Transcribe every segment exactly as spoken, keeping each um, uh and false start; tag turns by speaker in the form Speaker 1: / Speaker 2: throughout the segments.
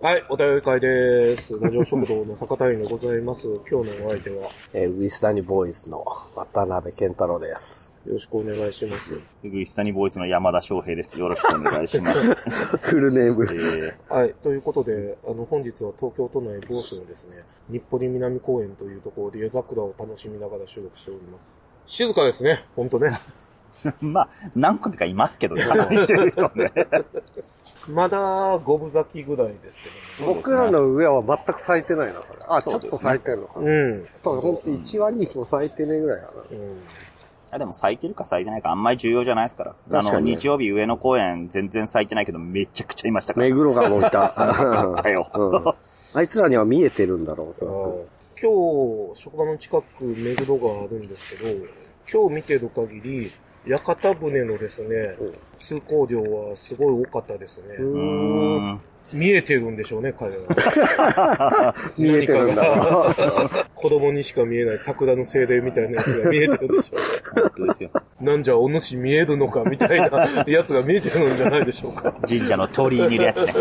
Speaker 1: はい、お便り会です。ラジオ食堂の坂谷でございます。今日のお相手は、
Speaker 2: えー、ウィスタニボーイズの渡辺健太郎です。
Speaker 1: よろしくお願いします。
Speaker 3: ウィスタニボーイズの山田翔平です。よろしくお願いします。
Speaker 2: フルネーム、
Speaker 1: えー。はい、ということで、あの、本日は東京都内某所のですね、日暮里南公園というところで夜桜を楽しみながら収録しております。静かですね、ほんとね。
Speaker 3: まあ、何組かいますけどね、話してる人ね。
Speaker 1: まだ五分咲きぐらいですけど
Speaker 2: ね。僕らの上は全く咲いてないな、これ。あ、ね、ちょっと咲いてるのかな。
Speaker 1: うん。
Speaker 2: そう、ほんといちわにこ咲いてねぐらいかな。うん。
Speaker 3: あ、でも咲いてるか咲いてないかあんまり重要じゃないですから。あの、日曜日上野公園全然咲いてないけどめちゃくちゃいましたから。
Speaker 2: 目黒川もいた。
Speaker 3: すごかったよ。
Speaker 2: うん。あいつらには見えてるんだろう、そ
Speaker 1: う。今日、職場の近く目黒川あるんですけど、今日見てる限り、屋形船のですね、通行量はすごい多かったですね。
Speaker 2: うーん
Speaker 1: 見えてるんでしょうね、彼は。
Speaker 2: 見えてるんだ。
Speaker 1: 子供にしか見えない桜の精霊みたいなやつが見えてるんでしょ
Speaker 3: う。本当ですよ。
Speaker 1: なんじゃお主見えるのかみたいなやつが見えてるんじゃないでしょうか。
Speaker 3: 神社の鳥居にいるやつね。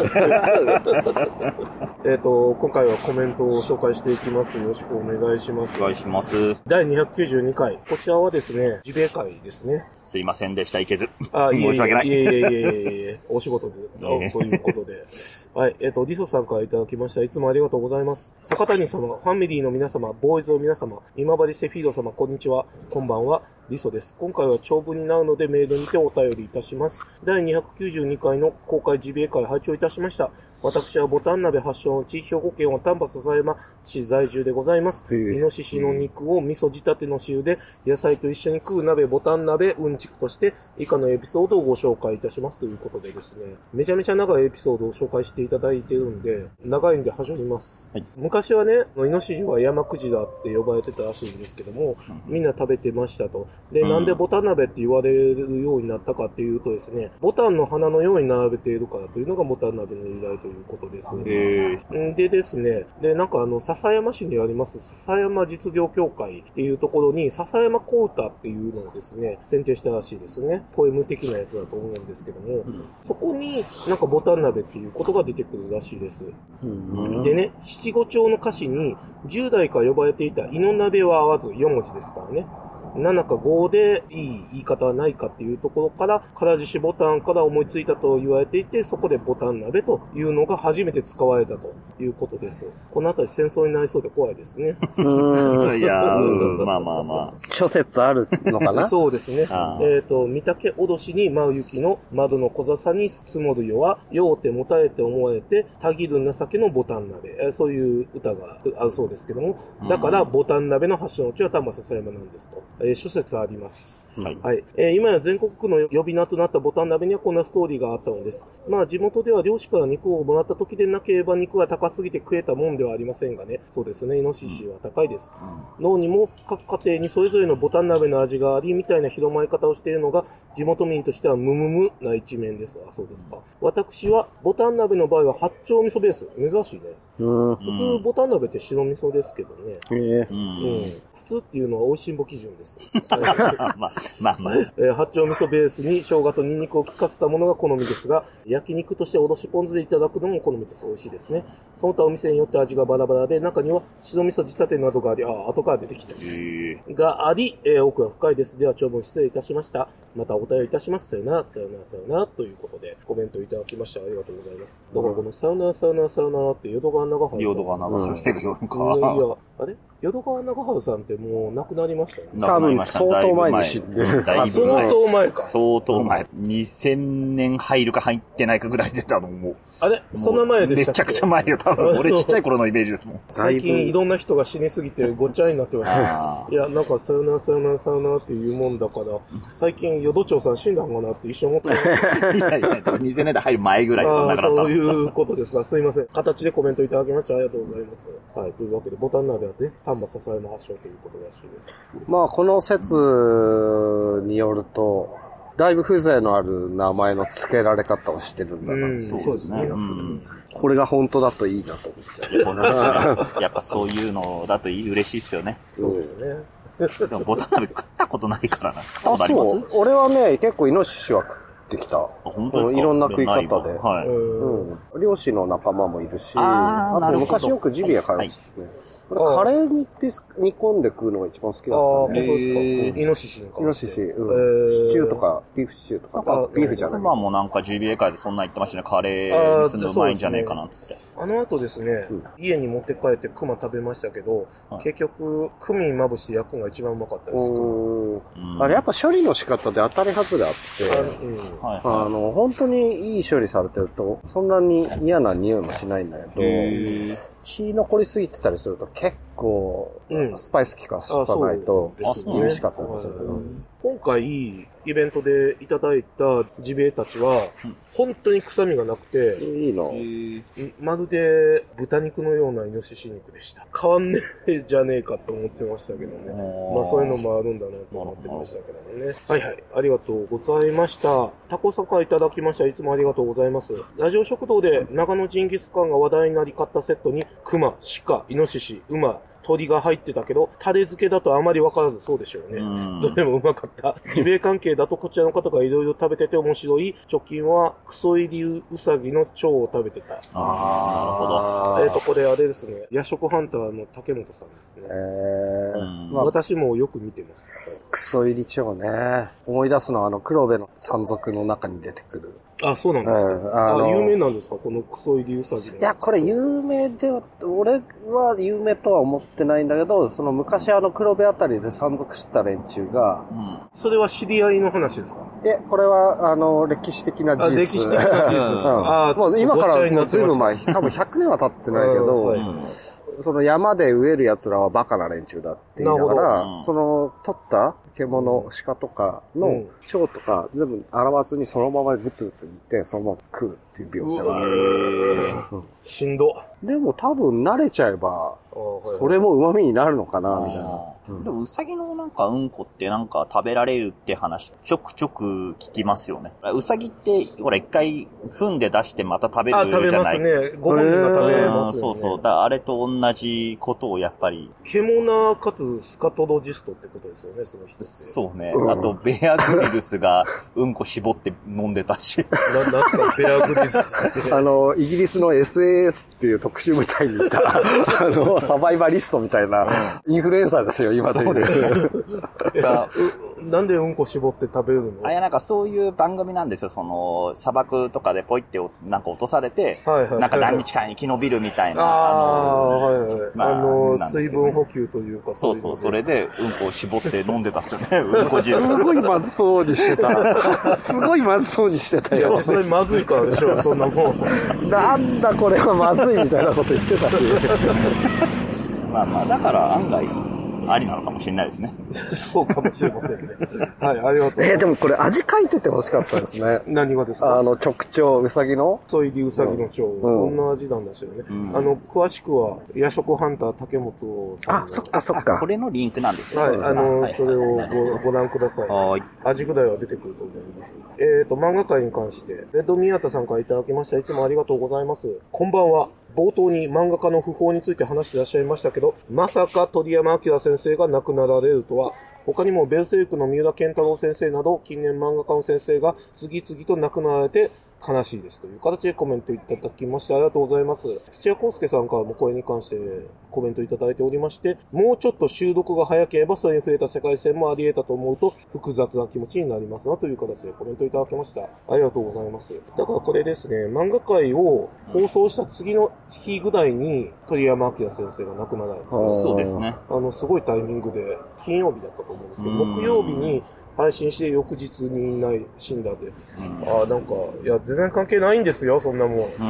Speaker 1: えっと、今回はコメントを紹介していきます。よろしくお願いします。
Speaker 3: お願いします。
Speaker 1: だいにひゃくきゅうじゅうにかい。こちらはですね、ジビエ会ですね。
Speaker 3: すいませんでした、いけず。
Speaker 1: あ、いえいえ
Speaker 3: 申し訳ない。
Speaker 1: いえいえいえいえ、お仕事で、えー、ということで。はい、えっ、ー、と、リソさんからいただきました。いつもありがとうございます。坂谷様、ファミリーの皆様、ボーイズの皆様、今治セフィード様、こんにちは。こんばんは。リソです。今回は長文になるのでメールにてお便りいたします。だいにひゃくきゅうじゅうにかいの公開ジビエ会拝聴いたしました。私はボタン鍋発祥の地、兵庫県は丹波篠山市在住でございます。イノシシの肉を味噌仕立ての汁で野菜と一緒に食う鍋、ボタン鍋うんちくとして以下のエピソードをご紹介いたしますということでですね、めちゃめちゃ長いエピソードを紹介していただいているんで、長いんで始めます。はい、昔はね、イノシシは山クジラって呼ばれてたらしいんですけども、みんな食べてましたと。で、なんでボタン鍋って言われるようになったかっていうとですね、ボタンの花のように並べているからというのがボタン鍋の由来といういうことです。
Speaker 3: え
Speaker 1: ー、でですね、で、なんかあの、笹山市にあります笹山実業協会っていうところに、笹山小唄っていうのをですね、選定したらしいですね。ポエム的なやつだと思うんですけども、うん、そこになんかボタン鍋っていうことが出てくるらしいです。うん、でね、七五調の歌詞に、じゅう代から呼ばれていた、井の鍋は合わずよん文字ですからね。ななかごでいい言い方はないかっていうところから、からじしボタンから思いついたと言われていて、そこでボタン鍋というのが初めて使われたということです。このあたり戦争になりそうで怖いですね。
Speaker 2: うーん。
Speaker 3: いやー、まあまあまあ。
Speaker 2: 諸説あるのかな
Speaker 1: そうですね。えっと、御嶽おどしに舞う雪の窓の小笹に積もる夜は、ようてもたえて思われて、たぎる情けのボタン鍋。えー、そういう歌があるそうですけども、だからボタン鍋の発祥の地は丹波篠山なんですと。えー、諸説あります。はい。はい。えー、今や全国区の呼び名となったボタン鍋にはこんなストーリーがあったのです。まあ地元では漁師から肉をもらった時でなければ肉が高すぎて食えたもんではありませんがね。そうですね。イノシシは高いです。脳にも各家庭にそれぞれのボタン鍋の味がありみたいな広まり方をしているのが地元民としてはムムムな一面です。あ、そうですか。私はボタン鍋の場合は八丁味噌ベース。珍しいね。
Speaker 2: うん、
Speaker 1: 普通ボタン鍋って白味噌ですけどね。
Speaker 2: へ
Speaker 1: うん、普通っていうのは美味しんぼ基準です。
Speaker 3: まあまあまあ。
Speaker 1: えー、八丁味噌ベースに生姜とニンニクを効かせたものが好みですが、焼肉としておろしポン酢でいただくのも好みです。美味しいですね。その他お店によって味がバラバラで、中には白味噌仕立てなどがあり、あ、後から出てきた。があり、えー、奥が深いです。では長文失礼いたしました。またお便りいたします。さよなら、さよなら、さよなら、ということで、コメントいただきました。ありがとうございます。だからこのさよなら、さよなら、さよならって淀川長春。
Speaker 3: 淀川長春って読むか。
Speaker 1: いや、あれ淀川長春さんってもう亡くなりましたよね。
Speaker 2: 多分相当前に死んでる。
Speaker 1: 相当前か。
Speaker 3: 相当前。にせんねん入るか入ってないかぐらいでたのもう。
Speaker 1: あれそんな前でしたっけ？
Speaker 3: めちゃくちゃ前よ。多分俺ちっちゃい頃のイメージですもん。
Speaker 1: 最近いろんな人が死にすぎてごっちゃになってました。いや、なんかさよならさよならさよならっていうもんだから、最近淀町さん死んだんかなって一瞬思ってま
Speaker 3: した。いやいや、多分にせんねんだい入る前ぐらいと
Speaker 1: だからそういうことですが、すいません。形でコメントいただきましてありがとうございます。はい、というわけでボタン鍋はね、丹波篠山発祥ということらしいです。
Speaker 2: まあこの説によると、だいぶ風情のある名前の付けられ方をしてるんだな。
Speaker 1: うん、そうですね。うん、
Speaker 2: これが本当だといいなと思っちゃ
Speaker 3: う。やっぱそういうのだといい、嬉しいっすよね。
Speaker 1: そうですね。
Speaker 3: でもボタン鍋食ったことないからな。食ったことあります？
Speaker 2: あ、そう。俺はね、結構イノシシは食っってきた。
Speaker 3: 本当ですか？
Speaker 2: いろんな食い方で。
Speaker 3: はい。
Speaker 2: うん。漁師の仲間もいるし、
Speaker 3: あ
Speaker 2: あと昔よくジビエ通っててね。カレーに行って煮込んで食うのが一番好きだったね。
Speaker 1: ああ、そうですか。イノシシにか。
Speaker 2: イノシシ、うん。シチューとか、ビーフシチューとか、ビーフじゃない。
Speaker 3: 妻もなんかジビエ会でそんな言ってましたね。カレーにするのうまいんじゃねえかなっつって。
Speaker 1: あの後ですね、家に持って帰ってクマ食べましたけど、結局、クミンまぶして焼くのが一番うまかったです。
Speaker 2: あれやっぱ処理の仕方で当たり外れあって、あの、本当にいい処理されてると、そんなに嫌な匂いもしないんだけど、血残りすぎてたりすると結構、スパイス効かさないと厳しかったんですよ。
Speaker 1: 今回、イベントでいただいたジビエたちは、本当に臭みがなくて、
Speaker 2: いいの。
Speaker 1: まるで豚肉のようなイノシシ肉でした。変わんねえじゃねえかと思ってましたけどね。まあそういうのもあるんだなと思ってましたけどもね。はいはい。ありがとうございました。タコサカいただきました。いつもありがとうございます。ラジオ食堂で長野ジンギスカンが話題になり買ったセットに、クマ、シカ、イノシシ、馬、鳥が入ってたけど、タレ漬けだとあまりわからずそうでしょうね。どれもうまかった。ジビエ関係だとこちらの方がいろいろ食べてて面白い。直近はクソ入りウサギの腸を食べてた。
Speaker 3: ああ、
Speaker 1: なるほど。えっと、これあれですね。夜食ハンターの竹本さんですね。
Speaker 2: え
Speaker 1: ーまあ、私もよく見てます。
Speaker 2: クソ入り腸ね。思い出すのはあの黒部の山賊の中に出てくる。
Speaker 1: あ、そうなんですか。うん、ああ、有名なんですかこのクソ入りウサギの。
Speaker 2: いや、これ有名では、俺は有名とは思ってないんだけど、その昔あの黒部あたりで山賊してた連中が、
Speaker 1: うん、それは知り合いの話ですか？
Speaker 2: え、これはあの歴史的な事実。
Speaker 1: あ、歴史的な事実です。うん、
Speaker 2: あもう今からもうずいぶん前、多分ひゃくねんは経ってないけど、はい、その山で飢える奴らはバカな連中だって言いながら、うん、その取った獣、鹿とかの腸とか全部洗わずにそのままグツグツ煮てそのまま食うっていう描写がある。
Speaker 1: うん、しんど。
Speaker 2: でも多分慣れちゃえば、それも旨味になるのかな、みたいな。
Speaker 3: うん、でもウサギのなんかうんこってなんか食べられるって話ちょくちょく聞きますよね。ウサギってほら一回踏んで出してまた食べるじゃない。
Speaker 1: あ、食べますね。ご本人が食べますよね。
Speaker 3: そうそう。だからあれと同じことをやっぱり。
Speaker 1: 獣かつスカトロジストってことですよね、その人って。
Speaker 3: そうね。あとベアグリルスがうんこ絞って飲んでたし。
Speaker 1: な、なんすかベアグリルスって。
Speaker 2: あの、イギリスの エスエーエス っていう特殊部隊にいた、あの、サバイバリストみたいなインフルエンサーですよ、今で言う。
Speaker 1: なんでうんこ絞って食べるの？
Speaker 3: あ、いや、なんかそういう番組なんですよ。その、砂漠とかでポイってなんか落とされて、はいはいはい、なんか何日間生き延びるみたいな。
Speaker 1: ああ、はいはい。まあ、あの、水分補給というか。
Speaker 3: そうそう、それでうんこを絞って飲んでたっすよね。うんこ汁。
Speaker 2: すごいまずそうにしてた。すごいまずそうにしてたよ。
Speaker 1: いや、それまずいからでしょ、そんなもん。
Speaker 2: なんだこれはまずいみたいなこと言ってたし。
Speaker 3: まあまあ、だから案外、ありなのかもしれないですね。
Speaker 1: そうかもしれませんね。はい、ありがとう。
Speaker 2: えー、でもこれ味書いてて欲しかったですね。
Speaker 1: 何がですか？
Speaker 2: あの、直腸、うさぎの
Speaker 1: クソ入りうさぎの腸。うん、こんな味なんですよね。うん、あの、詳しくは、夜食ハンター竹本さん。
Speaker 2: あ、そっかそっか。
Speaker 3: これのリンクなんですよ
Speaker 1: ね。はい、あの、はい、それを ご, ご覧ください。はい。味ぐらいは出てくると思います。えっ、ー、と、漫画界に関して、レッド宮田さんからいただきました。いつもありがとうございます。こんばんは。冒頭に漫画家の訃報について話していらっしゃいましたけど、まさか鳥山明先生が亡くなられるとは、他にもベルセルクの三浦健太郎先生など、近年漫画家の先生が次々と亡くなられて悲しいですという形でコメントいただきましてありがとうございます。土屋康介さんからもこれに関してコメントいただいておりまして、もうちょっと収録が早ければそれに増えた世界線もあり得たと思うと複雑な気持ちになりますなという形でコメントいただきました。ありがとうございます。だからこれですね、漫画界を放送した次の日ぐらいに鳥山明先生が亡くなられた。
Speaker 3: そうですね。
Speaker 1: あの、すごいタイミングで、金曜日だったと思うんですけど、木曜日に配信して翌日にない死んだで、うん、ああ、なんか、いや、全然関係ないんですよ、そんなもん。うん、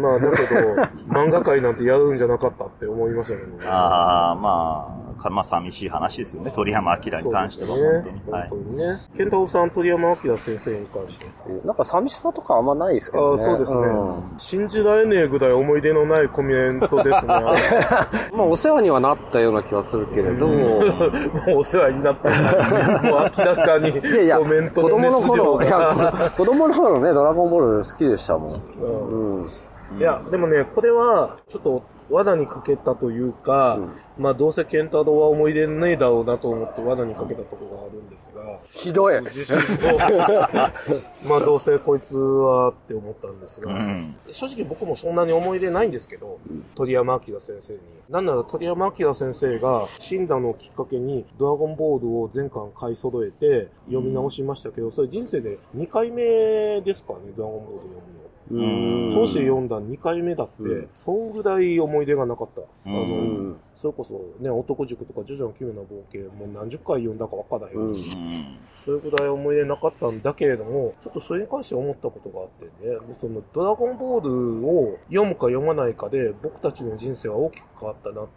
Speaker 1: まあ、だけど、漫画界なんてやるんじゃなかったって思いましたけどね。
Speaker 3: ああ、まあ、まあ、寂しい話ですよね、鳥山明に関しては、ね、本当に。
Speaker 1: 本当にね。健太郎さん、鳥山明先生に関して。
Speaker 2: なんか寂しさとかあんまないですけどね。
Speaker 1: ああ、そうですね、うん。信じられねえぐらい思い出のないコメントですね。ま
Speaker 2: あ、お世話にはなったような気はするけれど。も
Speaker 1: うお世話になったもう明らかに
Speaker 2: いやいや、
Speaker 1: コメント
Speaker 2: の熱量が。子供の頃、いや、子供の頃ね、ドラゴンボール好きでしたもん。うん。うん、
Speaker 1: いや、でもね、これは、ちょっと、罠にかけたというか、うん、まあどうせケンタロウは思い出ねえだろうなと思って罠にかけたところがあるんですが。
Speaker 2: ひどい。
Speaker 1: 自身も。まあどうせこいつはって思ったんですが、うん、正直僕もそんなに思い出ないんですけど、うん、鳥山明先生に。なんなら鳥山明先生が死んだのをきっかけにドラゴンボールを全巻買い揃えて読み直しましたけど、それ人生でにかいめですかね、ドラゴンボール読むの。当時読んだにかいめだって、うん、そんぐらい思い出がなかった。あの、うん、それこそね、男塾とかジョジョの奇妙な冒険もう何十回読んだかわからへん。うん、それぐらい思い出なかったんだけれども、ちょっとそれに関して思ったことがあってね、そのドラゴンボールを読むか読まないかで僕たちの人生は大きく変わったなって思って、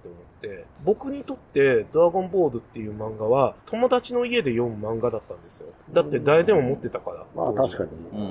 Speaker 1: 僕にとってドラゴンボールっていう漫画は友達の家で読む漫画だったんですよ。だって誰でも持ってたから。
Speaker 2: まあ確かに。
Speaker 1: うん、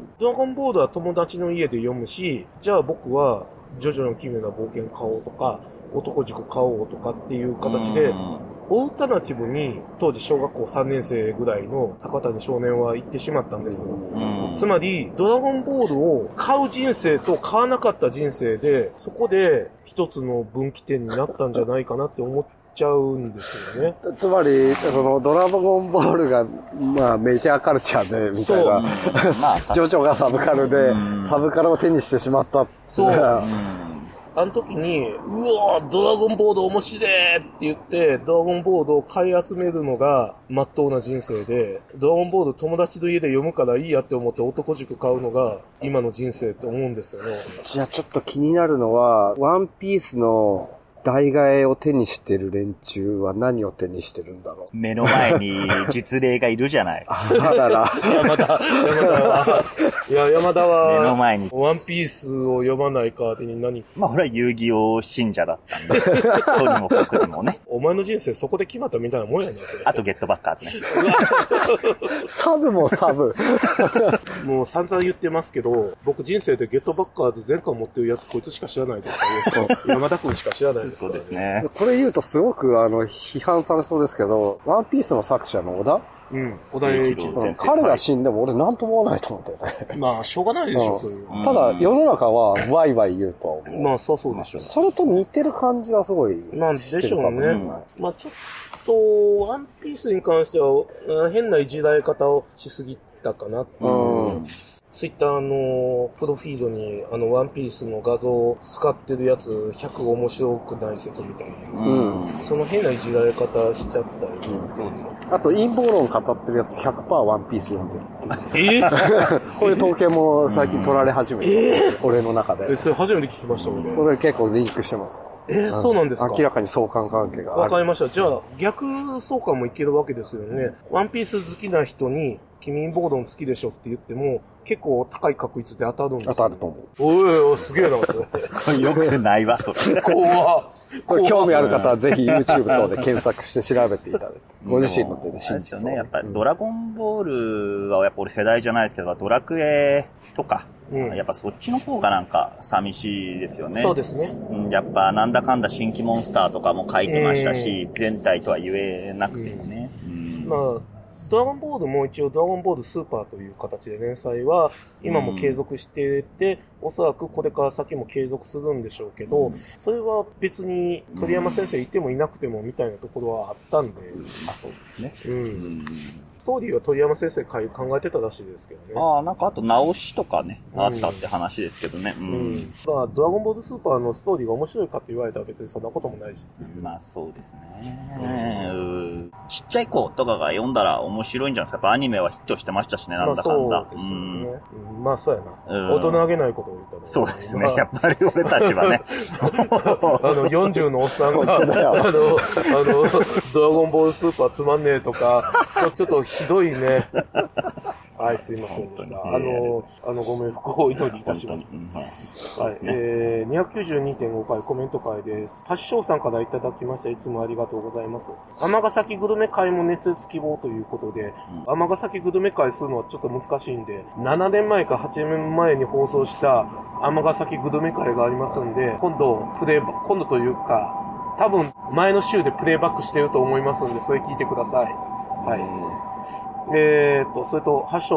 Speaker 1: ドラゴンボールは友達の家で読むし、じゃあ僕はジョジョの奇妙な冒険買おうとか、男塾買おうとかっていう形で、オルタナティブに当時小学校さんねん生ぐらいの坂谷少年は行ってしまったんですよ。つまり、ドラゴンボールを買う人生と買わなかった人生で、そこで一つの分岐点になったんじゃないかなって思って、ちゃうんですよね。
Speaker 2: つまり、そのドラゴンボールが、まあメジャーカルチャーで、みたいな。まあ、ジョジョがサブカルで、サブカルを手にしてしまった。
Speaker 1: そう。あの時に、うわードラゴンボール面白いって言って、ドラゴンボールを買い集めるのが、真っ当な人生で、ドラゴンボール友達の家で読むからいいやって思って男塾買うのが、今の人生って思うんですよね。
Speaker 2: じゃあちょっと気になるのは、ワンピースの、代替えを手にしてる連中は何を手にしてるんだろ
Speaker 3: う。目の前に実例がいるじゃない。
Speaker 2: あらら。
Speaker 1: 山田、山田は、いや、山田は、
Speaker 3: 目の前に。
Speaker 1: ワンピースを読まない代わりに何
Speaker 3: まあ、俺は遊戯王信者だったんで。とにもかくにもね。
Speaker 1: お前の人生そこで決まったみたいなもんやねん、それ。
Speaker 3: あとゲットバッカーズね。
Speaker 2: サブもサブ。
Speaker 1: もう散々言ってますけど、僕人生でゲットバッカーズ全巻持ってるやつこいつしか知らないですから、山田くんしか知らないです。
Speaker 3: そうですね。
Speaker 2: これ言うとすごくあの批判されそうですけど、ワンピースの作者の小田
Speaker 1: うん。小田栄一
Speaker 2: 先生。彼が死んでも俺なんとも思わないと思ったよね。
Speaker 1: まあ、しょうがないでしょ、そういう。
Speaker 2: ただ、世の中はワイワイ言うとは思う。
Speaker 1: まあ、そうそうでしょう。
Speaker 2: それと似てる感じはすごい。
Speaker 1: まあ、でしょうね。まあ、ちょっと、ワンピースに関しては、変ないじられ方をしすぎたかなっていう。うんツイッターのプロフィードにあのワンピースの画像を使ってるやつひゃく面白くない説みたいな、うん、その変ないじられ方しちゃったり、うん、そう
Speaker 2: です。あと陰謀論語ってるやつ ひゃくパーセント ワンピース読んでるっていう。
Speaker 1: えー、
Speaker 2: こういう統計も最近取られ始めて、えー、俺の中で。
Speaker 1: え、それ初めて聞きました俺。
Speaker 2: それ結構リンクしてます。
Speaker 1: えー、そうなんですか。
Speaker 2: 明らかに相関関係がある。
Speaker 1: わかりました。じゃあ逆相関もいけるわけですよね。ワンピース好きな人に君陰謀論好きでしょって言っても結構高い確率で当たるんですよ、ね。
Speaker 2: 当たると思う。
Speaker 1: おいおい、すげえな、
Speaker 3: それ。よくないわ、それ。
Speaker 1: 怖っ。
Speaker 2: これ興味ある方はぜひ YouTube 等で検索して調べていただいて。ご自身の手で信じて
Speaker 3: ね。やっぱドラゴンボールはやっぱ俺世代じゃないですけど、ドラクエとか、うん、やっぱそっちの方がなんか寂しいですよね。
Speaker 1: そうですね。
Speaker 3: うん、やっぱなんだかんだ新規モンスターとかも書いてましたし、全体とは言えなくてもね。
Speaker 1: うんうん、まあドラゴンボールも一応ドラゴンボールスーパーという形で連載は今も継続していて、うん、おそらくこれから先も継続するんでしょうけど、うん、それは別に鳥山先生いてもいなくてもみたいなところはあったんで。
Speaker 3: うん、まあそうですね。
Speaker 1: うん。うんストーリーは鳥山先生考えてたらしいですけどね。
Speaker 3: ああ、なんかあと直しとかね、うん、あったって話ですけどね。うん。うん、
Speaker 1: まあ、ドラゴンボールスーパーのストーリーが面白いかって言われたら別にそんなこともないし。
Speaker 3: まあそうですね、うん。ちっちゃい子とかが読んだら面白いんじゃないですか。やっぱアニメはヒットしてましたしね、なんだかんだ。
Speaker 1: まあそうですよね。うん、まあそうやな。うん、大人げないことを言ったら。
Speaker 3: そうですね。まあ、やっぱり俺たちはね。
Speaker 1: あの、よんじゅうのおっさんが、あの、あの、ドラゴンボールスーパーつまんねえとか、ちょっとひどいね。はい、すいませんでした。あの、あの、ご冥福をお祈りいたします。はい、えー、にひゃくきゅうじゅうにてんごかいコメント会です。発祥さんからいただきました。いつもありがとうございます。尼崎グルメ会も熱烈希望ということで、尼、うん、崎グルメ会するのはちょっと難しいんで、ななねんまえかはちねんまえに放送した尼崎グルメ会がありますんで、今度、プレイバック、今度というか、多分前の週でプレイバックしてると思いますんで、それ聞いてください。はい。えーと、それと、ハッショーさん、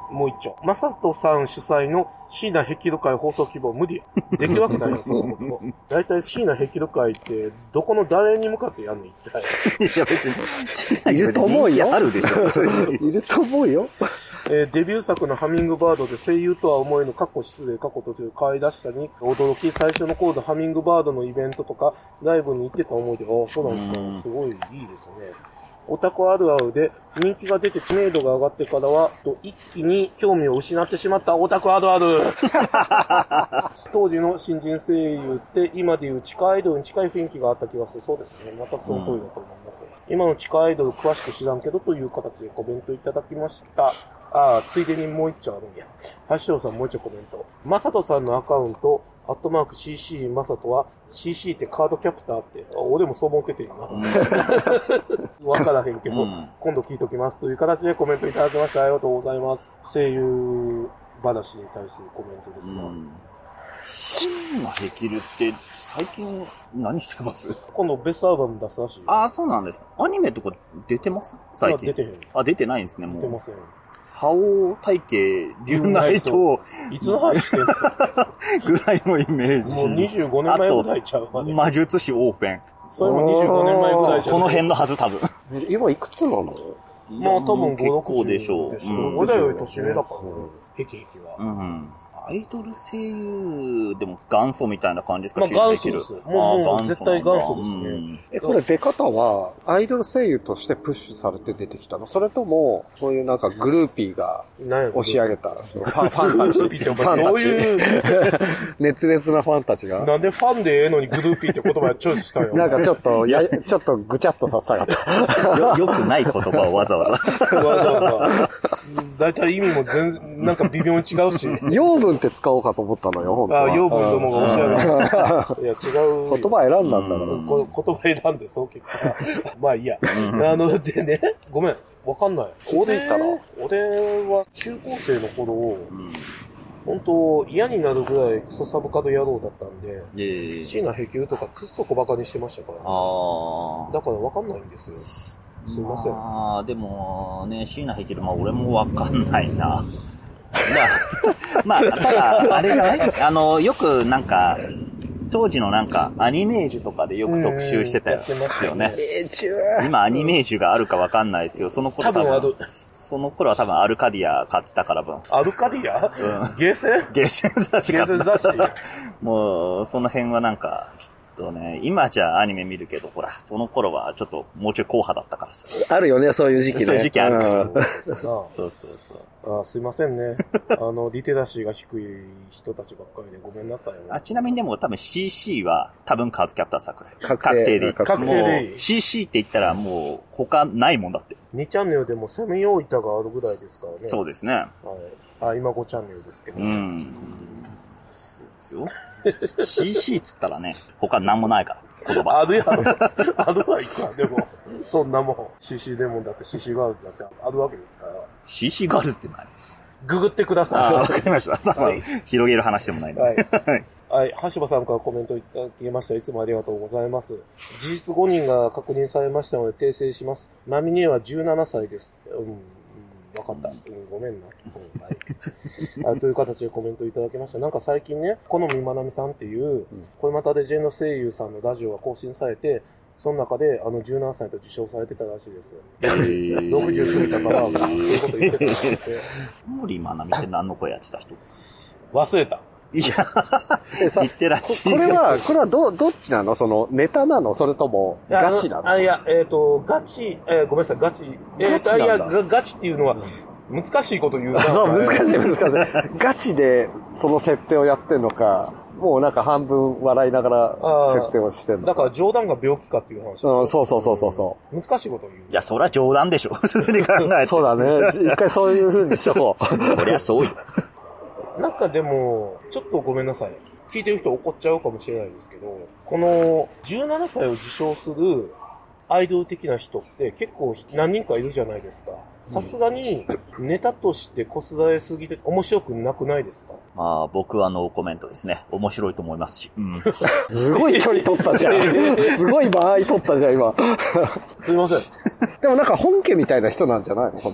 Speaker 1: もう一丁。まさとさん主催の椎名ヘキル会放送希望無理や。できるわけないよ、そんなこと。だいたい椎名ヘキル会って、どこの誰に向かってやんの一体。
Speaker 3: いや別に。
Speaker 2: いると思うよ。
Speaker 3: あるでしょ。
Speaker 2: いると思うよ。
Speaker 1: えー、デビュー作のハミングバードで声優とは思えぬ過去失礼過去途中可愛らしさに驚き、最初のコードハミングバードのイベントとかライブに行ってた思い出が、ああ、そうなんですか。すごいいいですね。オタクあるあるで人気が出て知名度が上がってからは、と一気に興味を失ってしまったオタクあるある。当時の新人声優って今でいう地下アイドルに近い雰囲気があった気がする。そうですね。全くその通りだと思います。うん、今の地下アイドル詳しく知らんけどという形でコメントいただきました。ああ、ついでにもう一丁あるんや。ハッショーさんもう一丁コメント。マサトさんのアカウント、アットマーク シーシー マサトは シーシー ってカードキャプターって、あ俺もそう思ってて今。わからへんけど、うん、今度聞いときますという形でコメントいただきました。ありがとうございます。声優話に対するコメントですが。うん
Speaker 3: 椎名ヘキルって最近何してます？
Speaker 1: 今度ベストアルバム出すらしい。
Speaker 3: ああ、そうなんです。アニメとか出てます？最近。
Speaker 1: 出てへん。
Speaker 3: あ、出てないんですね、もう。
Speaker 1: 出てません。
Speaker 3: 覇王体系、リュウナイト。
Speaker 1: いつの話してんの
Speaker 3: ぐらいのイメージ。
Speaker 1: もうにじゅうごねんまえぐらいちゃうわね。
Speaker 3: 魔術師オーフェン。
Speaker 1: それもにじゅうごねんまえぐらいちゃう。
Speaker 3: この辺のはず多分。
Speaker 2: 今いくつなの？
Speaker 1: まあ多分ご、ろく
Speaker 3: でしょう。
Speaker 1: 俺らより年上だからね。ヘキヘキは。
Speaker 3: うん。アイドル声優でも元祖みたいな感じですか？
Speaker 1: まあ元祖ですよ。もう、もう絶対元祖ですね。うん、
Speaker 2: え、これ出方は、アイドル声優としてプッシュされて出てきたの？それとも、そういうなんかグルーピーが押し上げたファン、ファンたち。
Speaker 1: グルーピーってお前どういう
Speaker 2: 熱烈なファンたちが。
Speaker 1: なんでファンでええのにグルーピーって言葉チョイスしたんよ。
Speaker 2: なんかちょっと、や、ちょっとぐちゃっとさせたかった。
Speaker 3: よ、よくない言葉をわざわざ。
Speaker 1: わざわざ。だいたい意味も全然、なんか微妙に違うし。
Speaker 2: 養分って使おうかと思ったのよ、本当は。
Speaker 1: ああ、養分どもが押し上げた。いや、違う。
Speaker 2: 言葉選んだんだから。
Speaker 1: 言葉選んで、そう結果。まあいいや。あの、でね、ごめん、わかんない。
Speaker 2: 気づいたら
Speaker 1: 俺は中高生の頃、うん本当嫌になるぐらいクソサブカル野郎だったんで、椎名ヘキルとかクッソ小バカにしてましたから、ね、あだからわかんないんですよ。すいません。
Speaker 3: ああ、でもね、椎名ヘキル、まあ俺もわかんないな。まあ、まあ、ただ、あれじゃないあの、よくなんか、当時のなんか、アニメージュとかでよく特集してたやつですよね。今アニメージュがあるかわかんないですよ。その頃多分、多分その頃は多分アルカディア買ってたから分。
Speaker 1: アルカディアうん。ゲーセン
Speaker 3: ゲーセン雑誌買ってた。
Speaker 1: ゲーセン雑誌
Speaker 3: もう、その辺はなんか、とね、今じゃアニメ見るけど、ほら、その頃はちょっともうちょい硬派だったからさ。
Speaker 2: あるよね、そういう時期ね。
Speaker 3: そういう時期あるから。
Speaker 1: うん、そうそうそう。あすいませんね。あの、リテラシーが低い人たちばっかりでごめんなさい、ね。
Speaker 3: あちなみにでも多分 シーシー は多分カードキャプター桜井。
Speaker 2: 確
Speaker 3: 定でいい。
Speaker 1: 確定でいい。
Speaker 3: シーシー って言ったらもう他ないもんだって。
Speaker 1: にチャンネルでもセミオイタがあるぐらいですからね。
Speaker 3: そうですね。はい。
Speaker 1: あ、今ごチャンネルですけど。
Speaker 3: うん。そうですよ。シーシー っつったらね、他なんもないから。言葉。
Speaker 1: あるやろ。あるわ、いか。でも、そんなもん。シーシー デモンだって シーシー ガールズだってあるわけですから。
Speaker 3: シーシー ガールズって何？
Speaker 1: ググってください。
Speaker 3: ああ、わかりました。はい、広げる話でもないので。
Speaker 1: はい。はい。橋場さんからコメントいただきました。いつもありがとうございます。事実ごにんが確認されましたので訂正します。マミネはじゅうななさいです。うん。わかった。うん、ごめんな。うんはい、という形でコメントいただきました。なんか最近ね、好みまなみさんっていう、うん、これまたレジェンド声優さんのラジオが更新されて、その中であのじゅうななさいと受賞されてたらしいです。えー、ろくじゅう過ぎた方が、そういうこと言ってたらしくて。
Speaker 3: 好みまなみって何の声やってた人？
Speaker 1: 忘れた。
Speaker 3: いや、言ってらっしゃ
Speaker 2: る。これは、これはど、どっちなの？その、ネタなの？それとも、ガチなの？
Speaker 1: あ、いや、えっ、ー、と、ガチ、えー、ごめんなさい、ガチ。えー、と、いや、ガチっていうのは、難しいこと言うな。
Speaker 2: そう、難しい、難しい。ガチで、その設定をやってんのか、もうなんか半分笑いながら、設定をしてんのか。
Speaker 1: だから冗談が病気かっていう話。
Speaker 2: うん、そうそうそうそうそう。
Speaker 1: 難しいこと言う。
Speaker 3: いや、そりゃ冗談でしょ。それで考えて。
Speaker 2: そうだね。一回そういう風にしとこう。
Speaker 3: そりゃそうよ。
Speaker 1: なんかでも、ちょっとごめんなさい。聞いてる人怒っちゃうかもしれないですけど、このじゅうななさいを自称するアイドル的な人って結構何人かいるじゃないですか。さすがにネタとしてこすられすぎて面白くなくないですか？
Speaker 3: まあ僕はノーコメントですね。面白いと思いますし。うん、
Speaker 2: すごい距離取ったじゃん。すごい間合い取ったじゃん今。
Speaker 1: すいません。
Speaker 2: でもなんか本家みたいな人なんじゃないの？この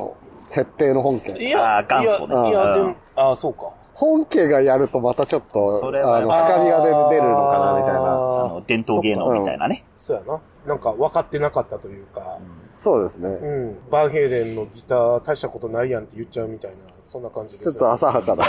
Speaker 2: 設定の本家。
Speaker 1: いや、
Speaker 3: 元祖ね。
Speaker 1: いや、でも、ああ、そうか。
Speaker 2: 本家がやるとまたちょっと、あの、深みが出るのかな、みたいな。
Speaker 3: あの、伝統芸能みたいなね。
Speaker 1: そうやな。なんか分かってなかったというか。
Speaker 2: そうですね。
Speaker 1: うん。バンヘイレンのギター大したことないやんって言っちゃうみたいな、そんな感じですよね。
Speaker 2: ちょっと浅はかだ。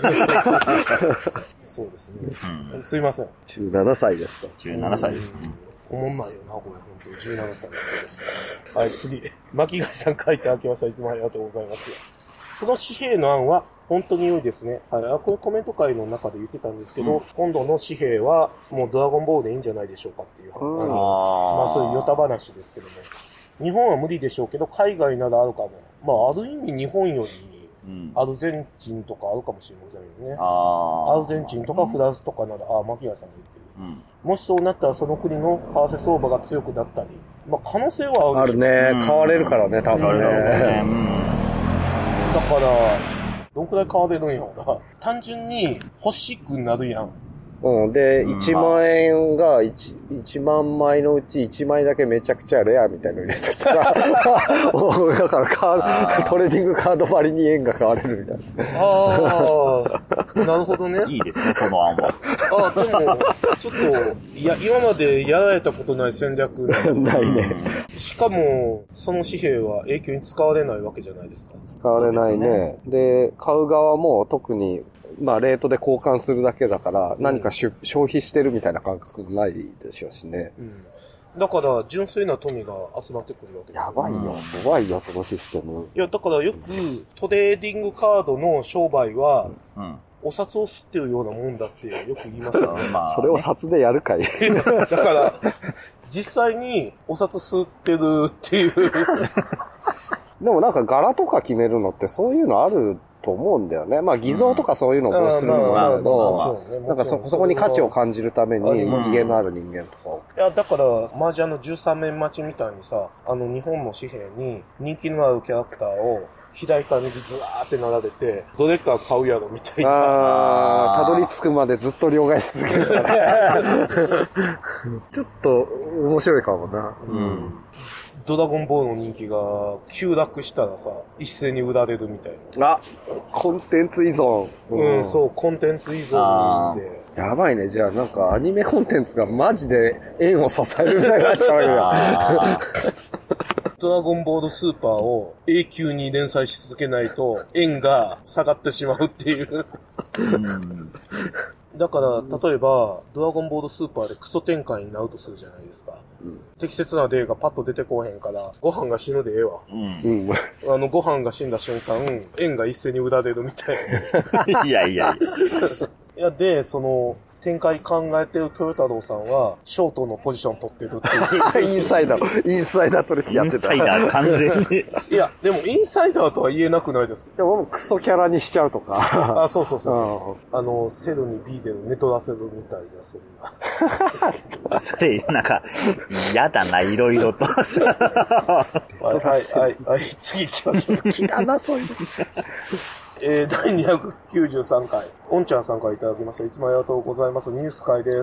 Speaker 1: そうですね。うん、すいません。
Speaker 2: じゅうななさいですと。
Speaker 3: じゅうななさいです。
Speaker 1: おもんないよな、これ、本当にじゅうななさいだけど。はい、次。巻貝さん書いてあきました。いつもありがとうございます。その紙幣の案は、本当に良いですね。はい。これコメント会の中で言ってたんですけど、うん、今度の紙幣はもうドラゴンボールでいいんじゃないでしょうかっていう。うん、あまあそういうヨタ話ですけども。日本は無理でしょうけど、海外ならあるかも。まあある意味日本より、アルゼンチンとかあるかもしれませんよね。あアルゼンチンとかフランスとかなら、あ、巻貝さんが言ってる。うん、もしそうなったらその国の為替相場が強くなったり、まあ可能性は
Speaker 2: あるでしょう。あるね。買われるからね、多分ね。うん、
Speaker 1: だから、どんくらい買われるんやろな。単純に欲しくなるやん。
Speaker 2: うん。で、いちまん円が 1, 1万枚のうちいちまいだけめちゃくちゃレアみたいなの入れときたら、だからカートレーディングカード割りに円が買われるみたいな。
Speaker 1: ああ、なるほどね。
Speaker 3: いいですね、その案は。
Speaker 1: ああ、でも、ちょっと、いや、今までやられたことない戦略
Speaker 2: ないね。
Speaker 1: しかも、その紙幣は永久に使われないわけじゃないですか。
Speaker 2: 使われないね。で、買う側も特に、まあ、レートで交換するだけだから、何かしゅ、うん、消費してるみたいな感覚もないでしょうしね。うん。
Speaker 1: だから、純粋な富が集まってくるわけですよ。
Speaker 2: やばいよ。怖いよ、そのシステム。
Speaker 1: いや、だからよく、トレーディングカードの商売は、うん、お札を吸ってるようなもんだってよく言いますよね。
Speaker 2: まあ、それを札でやるかい。
Speaker 1: だから、実際にお札吸ってるっていう。
Speaker 2: でもなんか柄とか決めるのってそういうのあると思うんだよね。まあ偽造とかそういうのをするのもあるけど、なんか そ, そこに価値を感じるために威厳のある人間とかを。
Speaker 1: いや、だから、麻雀のじゅうさんめん待ちみたいにさ、あの日本の紙幣に人気のあるキャラクターを左から右ずらーって並べて、どれか買うやろみたいな。
Speaker 2: あー、たどり着くまでずっと両替し続けるから。ちょっと面白いかもな。うん。
Speaker 1: ドラゴンボールの人気が急落したらさ、一斉に売られるみたい
Speaker 2: な。あ、コンテンツ依存。
Speaker 1: うん、うん、そう、コンテンツ依存で。
Speaker 2: やばいね。じゃあなんかアニメコンテンツがマジで円を支えるみたいになっちゃうよ。
Speaker 1: ドラゴンボールスーパーを永久に連載し続けないと円が下がってしまうっていう。うんだから、例えば、ドラゴンボールスーパーでクソ展開になるとするじゃないですか。うん、適切な例がパッと出てこへんから、ご飯が死ぬでええわ。うん、あの、ご飯が死んだ瞬間、円が一斉に売られるみたい
Speaker 3: な。いやいやいや。
Speaker 1: いや、で、その、展開考えてる豊太郎さんは、ショートのポジション取ってるって
Speaker 2: いう。インサイダー、インサイダー取りやってた。
Speaker 3: インサイダー、完全に。
Speaker 1: いや、でもインサイダーとは言えなくないですか？
Speaker 2: でももうクソキャラにしちゃうとか。
Speaker 1: あ、そうそうそうそう。あの、セルに B で寝取らせるみたいな、そん
Speaker 3: な。それ、なんか、嫌だな、いろいろと。はい、
Speaker 1: はい、はい、はい、次行きましょう。
Speaker 2: 好きだな、そういうの。
Speaker 1: えー、だいにひゃくきゅうじゅうさんかい、おんちゃんさんからいただきました。いつもありがとうございます。ニュース会です。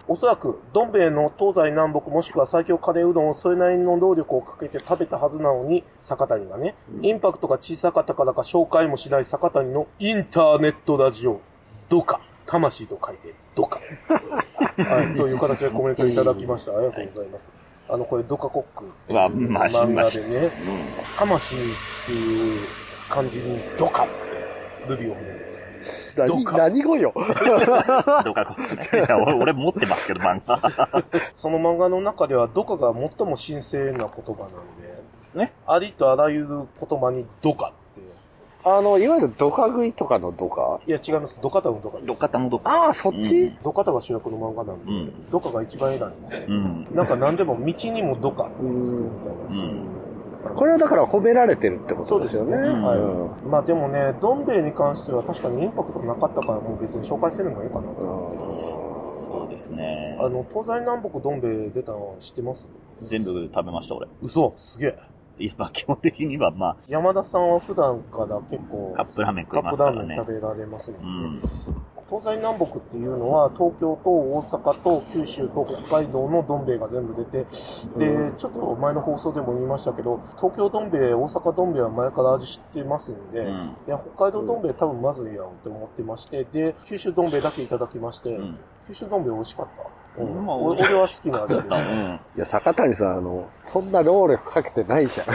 Speaker 1: おそらく、どん兵衛の東西南北もしくは最強カレーうどんをそれなりの労力をかけて食べたはずなのに、坂谷がね、うん、インパクトが小さかったからか紹介もしない坂谷のインターネットラジオ、ドカ、魂と書いて、ドカ。はい、という形でコメントいただきました。ありがとうございます。あの、これ、ドカコック。
Speaker 3: まあ、まじ
Speaker 1: 漫画でね、魂っていう漢字にドカ。ルビーを振るんですよ。
Speaker 2: 何、何語よ。
Speaker 3: ドカコックね。いや、俺、俺持ってますけど、漫画。
Speaker 1: その漫画の中では、ドカが最も神聖な言葉なんで。
Speaker 3: そうですね。
Speaker 1: ありとあらゆる言葉にドカって。
Speaker 2: あの、いわゆるドカ食いとかのドカ？
Speaker 1: いや、違います。ドカタのドカです。
Speaker 3: ドカタのドカ。
Speaker 2: ああ、そっち、うん、
Speaker 1: ドカタが主役の漫画なんで、うん、ドカが一番偉いんですよ。うん、なんか何でも道にもドカって作るみたいな。うん
Speaker 2: これはだから褒められてるってことですよね。そうですね。はい。
Speaker 1: うん、まあでもね、どん兵衛に関しては確かにインパクトなかったからもう別に紹介してるのがいいかなと思って。
Speaker 3: そうですね。
Speaker 1: あの、東西南北どん兵衛出たの知ってます？
Speaker 3: 全部食べました、俺。
Speaker 1: 嘘、すげえ。
Speaker 3: いや、まあ基本的にはまあ。
Speaker 1: 山田さんは普段から結構。
Speaker 3: カップラーメン食いますからね。
Speaker 1: カップラーメン食べられますもんね。うん。 東西南北っていうのは、東京と大阪と九州と北海道のどん兵衛が全部出て、で、ちょっと前の放送でも言いましたけど、東京どん兵衛、大阪どん兵衛は前から味知ってますんで、うん、いや、北海道どん兵衛多分まずいやんって思ってまして、で、九州どん兵衛だけいただきまして、うん、九州どん兵衛美味しかった。うん、まあ、俺は好きな味です。うん、
Speaker 2: いや、坂谷さん、あの、そんな労力かけてないじゃん。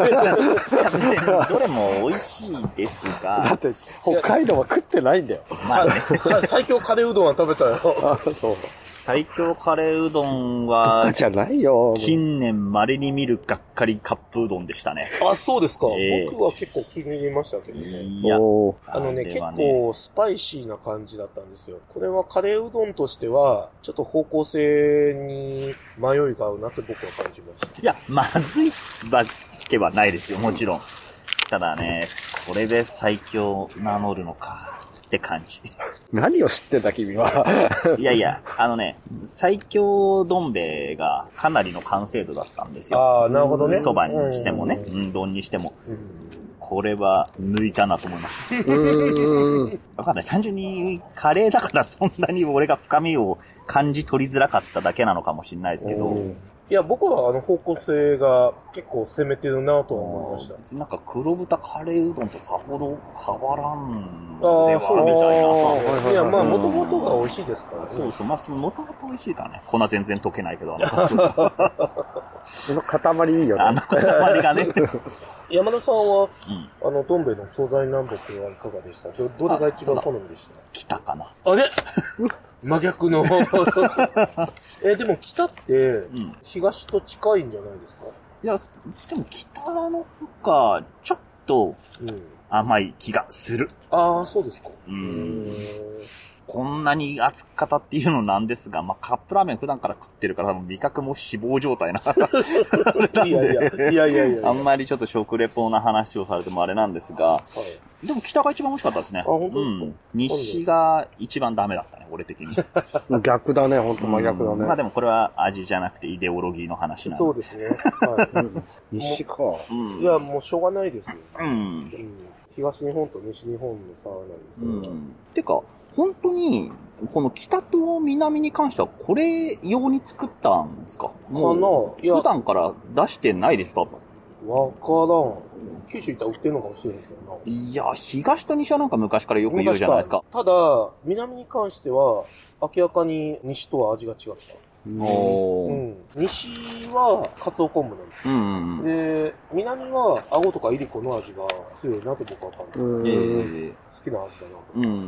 Speaker 3: どれも美味しいですが。
Speaker 2: だって、北海道は食ってないんだよ。
Speaker 1: まあね。最強カレーうどんは食べたよ。あ、
Speaker 3: そう。最強カレーうどんは、
Speaker 2: じゃないよ。
Speaker 3: 近年稀に見るがっかりカップうどんでしたね。
Speaker 1: あ、そうですか。えー、僕は結構気に入りましたけどね。いや、あのね、結構スパイシーな感じだったんですよ。これはカレーうどんとしては、ちょっと方向性に迷いが合うなって僕は感じました。
Speaker 3: いや、まずいわけはないですよ、もちろん。ただね、これで最強名乗るのか。って感じ。
Speaker 2: 何を知ってた君は。
Speaker 3: いやいや、あのね、最強どん兵衛がかなりの完成度だったんですよ。
Speaker 1: ああ、なるほどね。
Speaker 3: 蕎麦にしてもね、うん、丼にしても。うん、これは抜いたなと思いました。わかんない。単純にカレーだからそんなに俺が深みを感じ取りづらかっただけなのかもしれないですけど。
Speaker 1: いや、僕はあの方向性が結構攻めてるなとは思いました。
Speaker 3: なんか黒豚カレーうどんとさほど変わらんではみたいな。
Speaker 1: いや、まあ、もともとが美味しいですからね。
Speaker 3: そうそう。まあ、もともと美味しいからね。粉全然溶けないけど、あの。
Speaker 2: その塊いいよね。
Speaker 3: あの塊がね。
Speaker 1: 山田さんは、うん、あの、どん兵衛の東西南北はいかがでした？ど、どれが一番好みでした？
Speaker 3: 北かな。
Speaker 1: あれ真逆の。え、でも北って、東と近いんじゃないですか？
Speaker 3: いや、でも北の方が、ちょっと、甘い気がする。
Speaker 1: うん、ああ、そうですか。
Speaker 3: うん。こんなに熱く語っていうのなんですが、まあ、カップラーメン普段から食ってるから、多分味覚も死亡状態な。
Speaker 1: いやいや、いやいやいや。
Speaker 3: あんまりちょっと食レポな話をされてもあれなんですが、はい、でも北が一番美味しかったですね。あ、本当ですか？うん。西が一番ダメだったね、俺的に。
Speaker 2: 逆だね、本当真逆だね、うん。
Speaker 3: まあでもこれは味じゃなくてイデオロギーの話なんで。
Speaker 1: そうですね。はい、
Speaker 2: 西か、
Speaker 1: うん。いや、もうしょうがないですよ。
Speaker 3: うん。うん、
Speaker 1: 東日本と西日本の差なんですよ、ね。
Speaker 3: うん。てか、本当に、この北と南に関してはこれ用に作ったんですか？もう、普段から出してないですか？
Speaker 1: わからん。九州行ったら売ってるのかもしれないけどな。
Speaker 3: いや、東と西はなんか昔からよく言うじゃないですか。
Speaker 1: ただ、南に関しては、明らかに西とは味が違った。
Speaker 3: おー。
Speaker 1: うん。西は、カツオ昆布なんです。
Speaker 3: うんうん、
Speaker 1: で、南は、アゴとかイリコの味が強いなって僕は感じる。えー、好きな味だな。
Speaker 3: うんうんうん。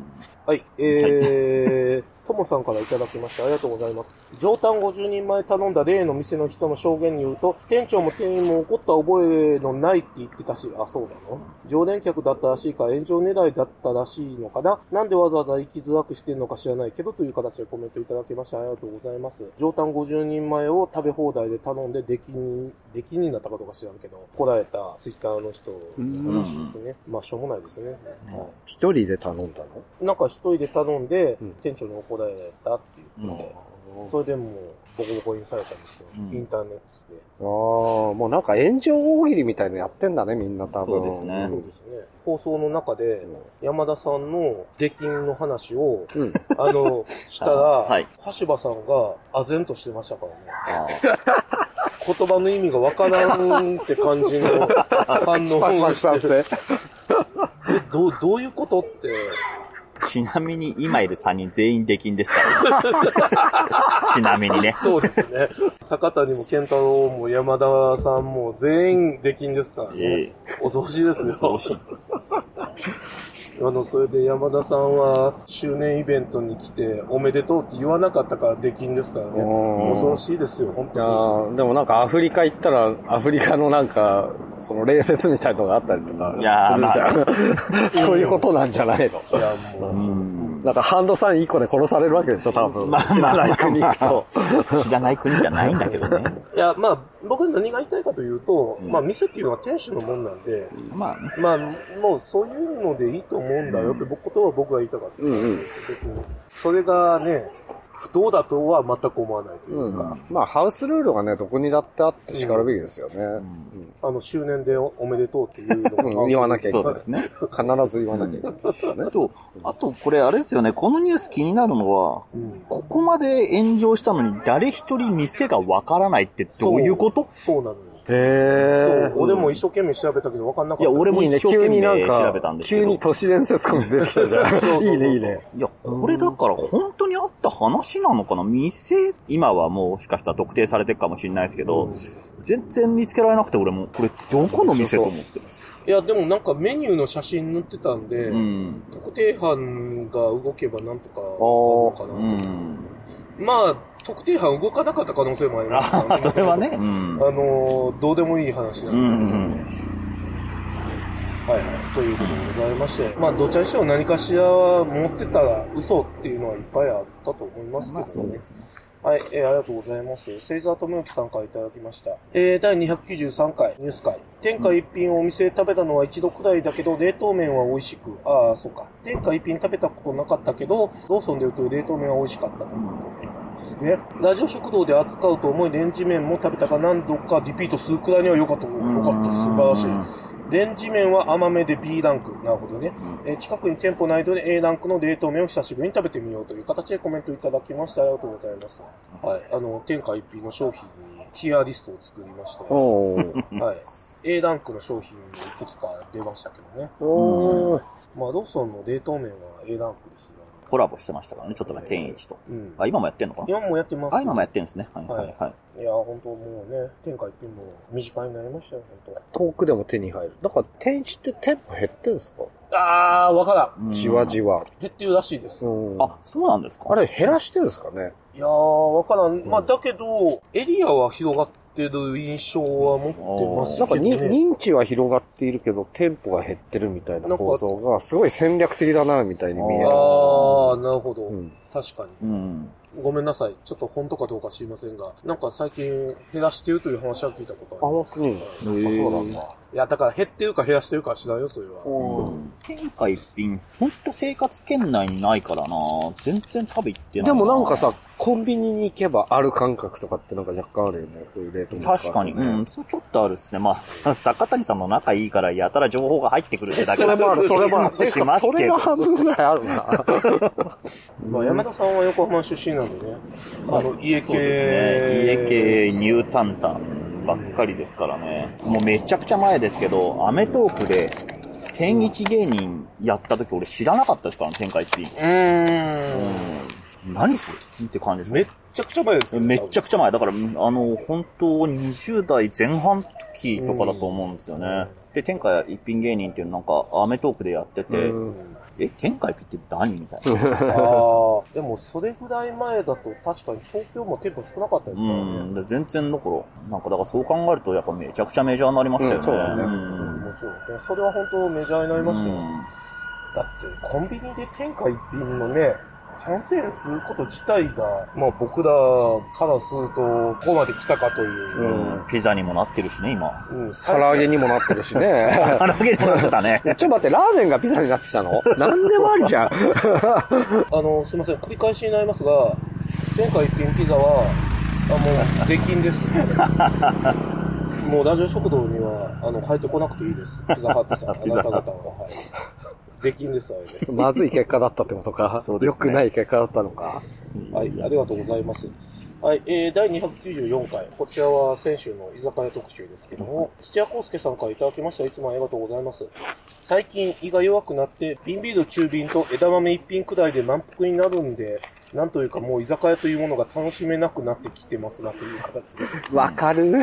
Speaker 1: はい、えー、ともさんからいただきました。ありがとうございます。上タンごじゅうにんまえ頼んだ例の店の人の証言によると、店長も店員も怒った覚えのないって言ってたし、あ、そうなの？常連客だったらしいか、炎上狙いだったらしいのかな？なんでわざわざ生きづらくしてるのか知らないけど、という形でコメントいただきました。ありがとうございます。上タンごじゅうにんまえを食べ放題で頼んで、出禁に、出禁になったかどうか知らんけど、怒られたツイッターの人の話ですね。まあ、しょうもないですね。
Speaker 2: 一人で頼んだの？
Speaker 1: なんか一人で頼んで、うん、店長に怒られたって言ってて、うん、それでもうボコボコにされたんですよ、うん、インターネットで。
Speaker 2: ああ、もうなんか炎上大喜利みたいなのやってんだね、みんな多分。
Speaker 3: そうですね。
Speaker 1: そうですね。放送の中で、山田さんの出禁の話を、うん、あの、したら、はい、橋場さんが唖然としてましたからね。言葉の意味がわからんって感じの反応をして。え、どう、どういうことって。
Speaker 3: ちなみに今いるさんにん全員出禁ですから、ね。ちなみにね。
Speaker 1: そうですね。坂谷も健太郎も山田さんも全員出禁ですからね。ええ、恐ろしいですよ。
Speaker 3: 恐ろしい。
Speaker 1: あの、それで山田さんは周年イベントに来ておめでとうって言わなかったから出禁ですからね。恐ろしいですよ、本当に。
Speaker 2: いやでもなんかアフリカ行ったらアフリカのなんか、その礼節みたいなのがあったりとかするじゃん。まあ、そういうことなんじゃないの？いや、もう。うんなんかハンドサインいっこで殺されるわけでしょ、多分。まあ、知らない国行くと。
Speaker 3: 知らない国じゃないんだけどね。
Speaker 1: いや、まあ、僕何が言いたいかというと、うん、まあ、店っていうのは店主のもんなんで、
Speaker 3: まあね。
Speaker 1: まあ、もうそういうのでいいと思うんだよって、僕ことは僕が言いたかった。うんうん、別に。それがね、 不当だとは全く思わないというか。
Speaker 2: うん、まあ、ハウスルールがね、どこにだってあって叱るべきですよね。うんうん、
Speaker 1: あの、周年で お, おめでとうっていうの
Speaker 2: を、うん、言わなきゃいけない。
Speaker 3: そうですね。
Speaker 2: 必ず言わなきゃいけないですよね。
Speaker 3: と、あと、これあれですよね、このニュース気になるのは、うん、ここまで炎上したのに誰一人店がわからないってどういうこと？
Speaker 1: そう、そうなのよ。
Speaker 2: へ
Speaker 1: ー。そう、俺も一生懸命調べたけど分かんなかった。
Speaker 3: いや、俺も一生懸命調べたんですけど。
Speaker 2: 急に都市伝説コン出てきたじゃん。そうそうそう。いいね、いいね。
Speaker 3: いや、これだから本当にあった話なのかな？店、今はもうもしかしたら特定されてるかもしれないですけど、うん、全然見つけられなくて俺も、これどこの店と思って。
Speaker 1: いや、でもなんかメニューの写真載ってたんで、うん、特定班が動けばなんとかわかるのかなと。うん、まあ、特定班動かなかった可能性もありますから、
Speaker 3: ね。あ、それはね。うん、
Speaker 1: あの、どうでもいい話なんで。うんうん、はいはい。ということでございまして、まあ、どちらにしても何かしら持ってたら嘘っていうのはいっぱいあったと思いますけどね。まあ、そうですね。はい、えー、ありがとうございます。星座とむよきさんからいただきました。えー、だいにひゃくきゅうじゅうさんかい、ニュース会。天下一品をお店で食べたのは一度くらいだけど、冷凍麺は美味しく、ああ、そうか。天下一品食べたことなかったけど、ローソンで売ってる冷凍麺は美味しかったと。ですね。ラジオ食堂で扱うと思いレンジ麺も食べたが何度かリピートするくらいには良かった。良かった。素晴らしい。レンジ麺は甘めで B ランク。なるほどね。うん、えー、近くに店舗ないので A ランクの冷凍麺を久しぶりに食べてみようという形でコメントいただきました。ありがとうございます。はい。あの、天下一品の商品にティアリストを作りまして。はい。A ランクの商品いくつか出ましたけどね。おー。まあ、ローソンの冷凍麺は A ランクですよ。
Speaker 3: コラボしてましたからね、ちょっとね、天一と。うん、あ、今もやってんのかな？
Speaker 1: 今もやってます、ね。
Speaker 3: あ、今もやってんですね。はいはいはい。
Speaker 1: いや、本当もうね、天下一品も身近になりましたよ、本当。
Speaker 2: 遠くでも手に入る。だから、天一って店舗減ってんですか？
Speaker 1: あー、わからん。
Speaker 2: じわじわ。
Speaker 1: 減ってるらしいです。
Speaker 3: うん、あ、そうなんですか？
Speaker 2: あれ減らしてるんですかね？
Speaker 1: いやー、わからん。まあ、だけど、エリアは広がってる印象は持ってますけどね。
Speaker 2: なんか認知は広がっているけど、店舗が減ってるみたいな構造が、すごい戦略的だな、みたいに見える。
Speaker 1: あー、なるほど。うん、確かに。
Speaker 3: うん
Speaker 1: ごめんなさい。ちょっと本当かどうか知りませんが、なんか最近減らしてるという話は聞いたことあります。
Speaker 2: あ、本当に。そうなんだ。
Speaker 1: いや、だから減ってるか減らしてるかは知らんよ、それは。
Speaker 3: うん。天下一品、ほんと生活圏内にないからな全然食べ行ってないな。
Speaker 2: でもなんかさ、コンビニに行けばある感覚とかってなんか若干あるよね、こういう冷凍
Speaker 3: とか、ね。確かに。うん、そうちょっとあるっすね。まあ、坂谷さんの仲いいからやたら情報が入ってくるってだけ
Speaker 2: それもある、それもある。
Speaker 3: しますけど。
Speaker 2: それが半分ぐらいあるな。
Speaker 1: まあ、山田さんは横浜出身なんでね。あの、家系。
Speaker 3: そうですね。家系ニュータンタばっかりですからね。もうめちゃくちゃ前ですけど、アメトークで、天一芸人やった時俺知らなかったですからね、天下一品。うーん。何それって感じです。
Speaker 1: めっちゃくちゃ前です
Speaker 3: ね。めっちゃくちゃ前。だから、あの、本当にじゅう代前半期とかだと思うんですよね。で、天下一品芸人っていうのなんか、アメトークでやってて、え、天下一品って何みたいな。ああ、
Speaker 1: でもそれぐらい前だと確かに東京も店舗少なかったですからね。
Speaker 3: うん、全然の頃、なんかだからそう考えるとやっぱめちゃくちゃメジャーになりましたよね。うん、
Speaker 1: そうだね。うん、もちろん。それは本当メジャーになりましたよ。うん、だってコンビニで天下一品のね、キャンペーンすること自体が、まあ僕らからすると、ここまで来たかという。
Speaker 3: うん、ピザにもなってるしね、今。
Speaker 2: うん、唐揚げにもなってるしね。
Speaker 3: 唐揚げにもなってたね。
Speaker 2: ちょっと待って、ラーメンがピザになってきたの？なんでもありじゃん。
Speaker 1: あの、すいません、繰り返しになりますが、天下一品ピザは、あもう、出禁です。もうラジオ食堂には、あの、入ってこなくていいです。ピザハットさん、あなた方は。はい。できんです、あれです。
Speaker 2: まずい結果だったってことか。そうですね。良くない結果だったのか。
Speaker 1: はい、ありがとうございます。はい、えー、だいにひゃくきゅうじゅうよんかい。こちらは先週の居酒屋特集ですけども、土屋康介さんからいただきました。いつもありがとうございます。最近胃が弱くなって、瓶ビール中瓶と枝豆一品くらいで満腹になるんで、なんというかもう居酒屋というものが楽しめなくなってきてますなという形で。
Speaker 2: わかる。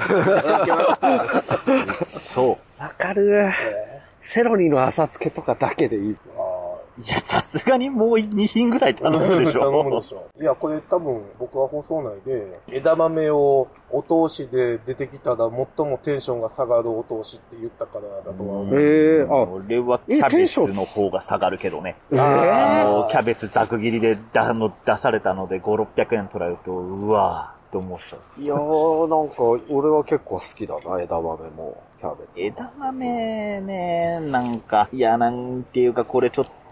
Speaker 3: そう。
Speaker 2: わかる。えーセロリの浅漬けとかだけでいい。あ
Speaker 3: いや、さすがにもうに品ぐらい頼むでしょ。
Speaker 1: 頼むでしょ。いや、これ多分僕は放送内で、枝豆をお通しで出てきたら最もテンションが下がるお通しって言ったからだとは思うんです
Speaker 3: けど。あ、俺はキャベツの方が下がるけどね。えー、あの、キャベツざく切りでだの出されたのでご、ろっぴゃくえん取られると、うわぁ。って思っちゃうんです。
Speaker 2: いやー、なんか、俺は結構好きだな、枝豆も、キャベツ。
Speaker 3: 枝豆ね、なんか、いや、なんていうか、これちょっと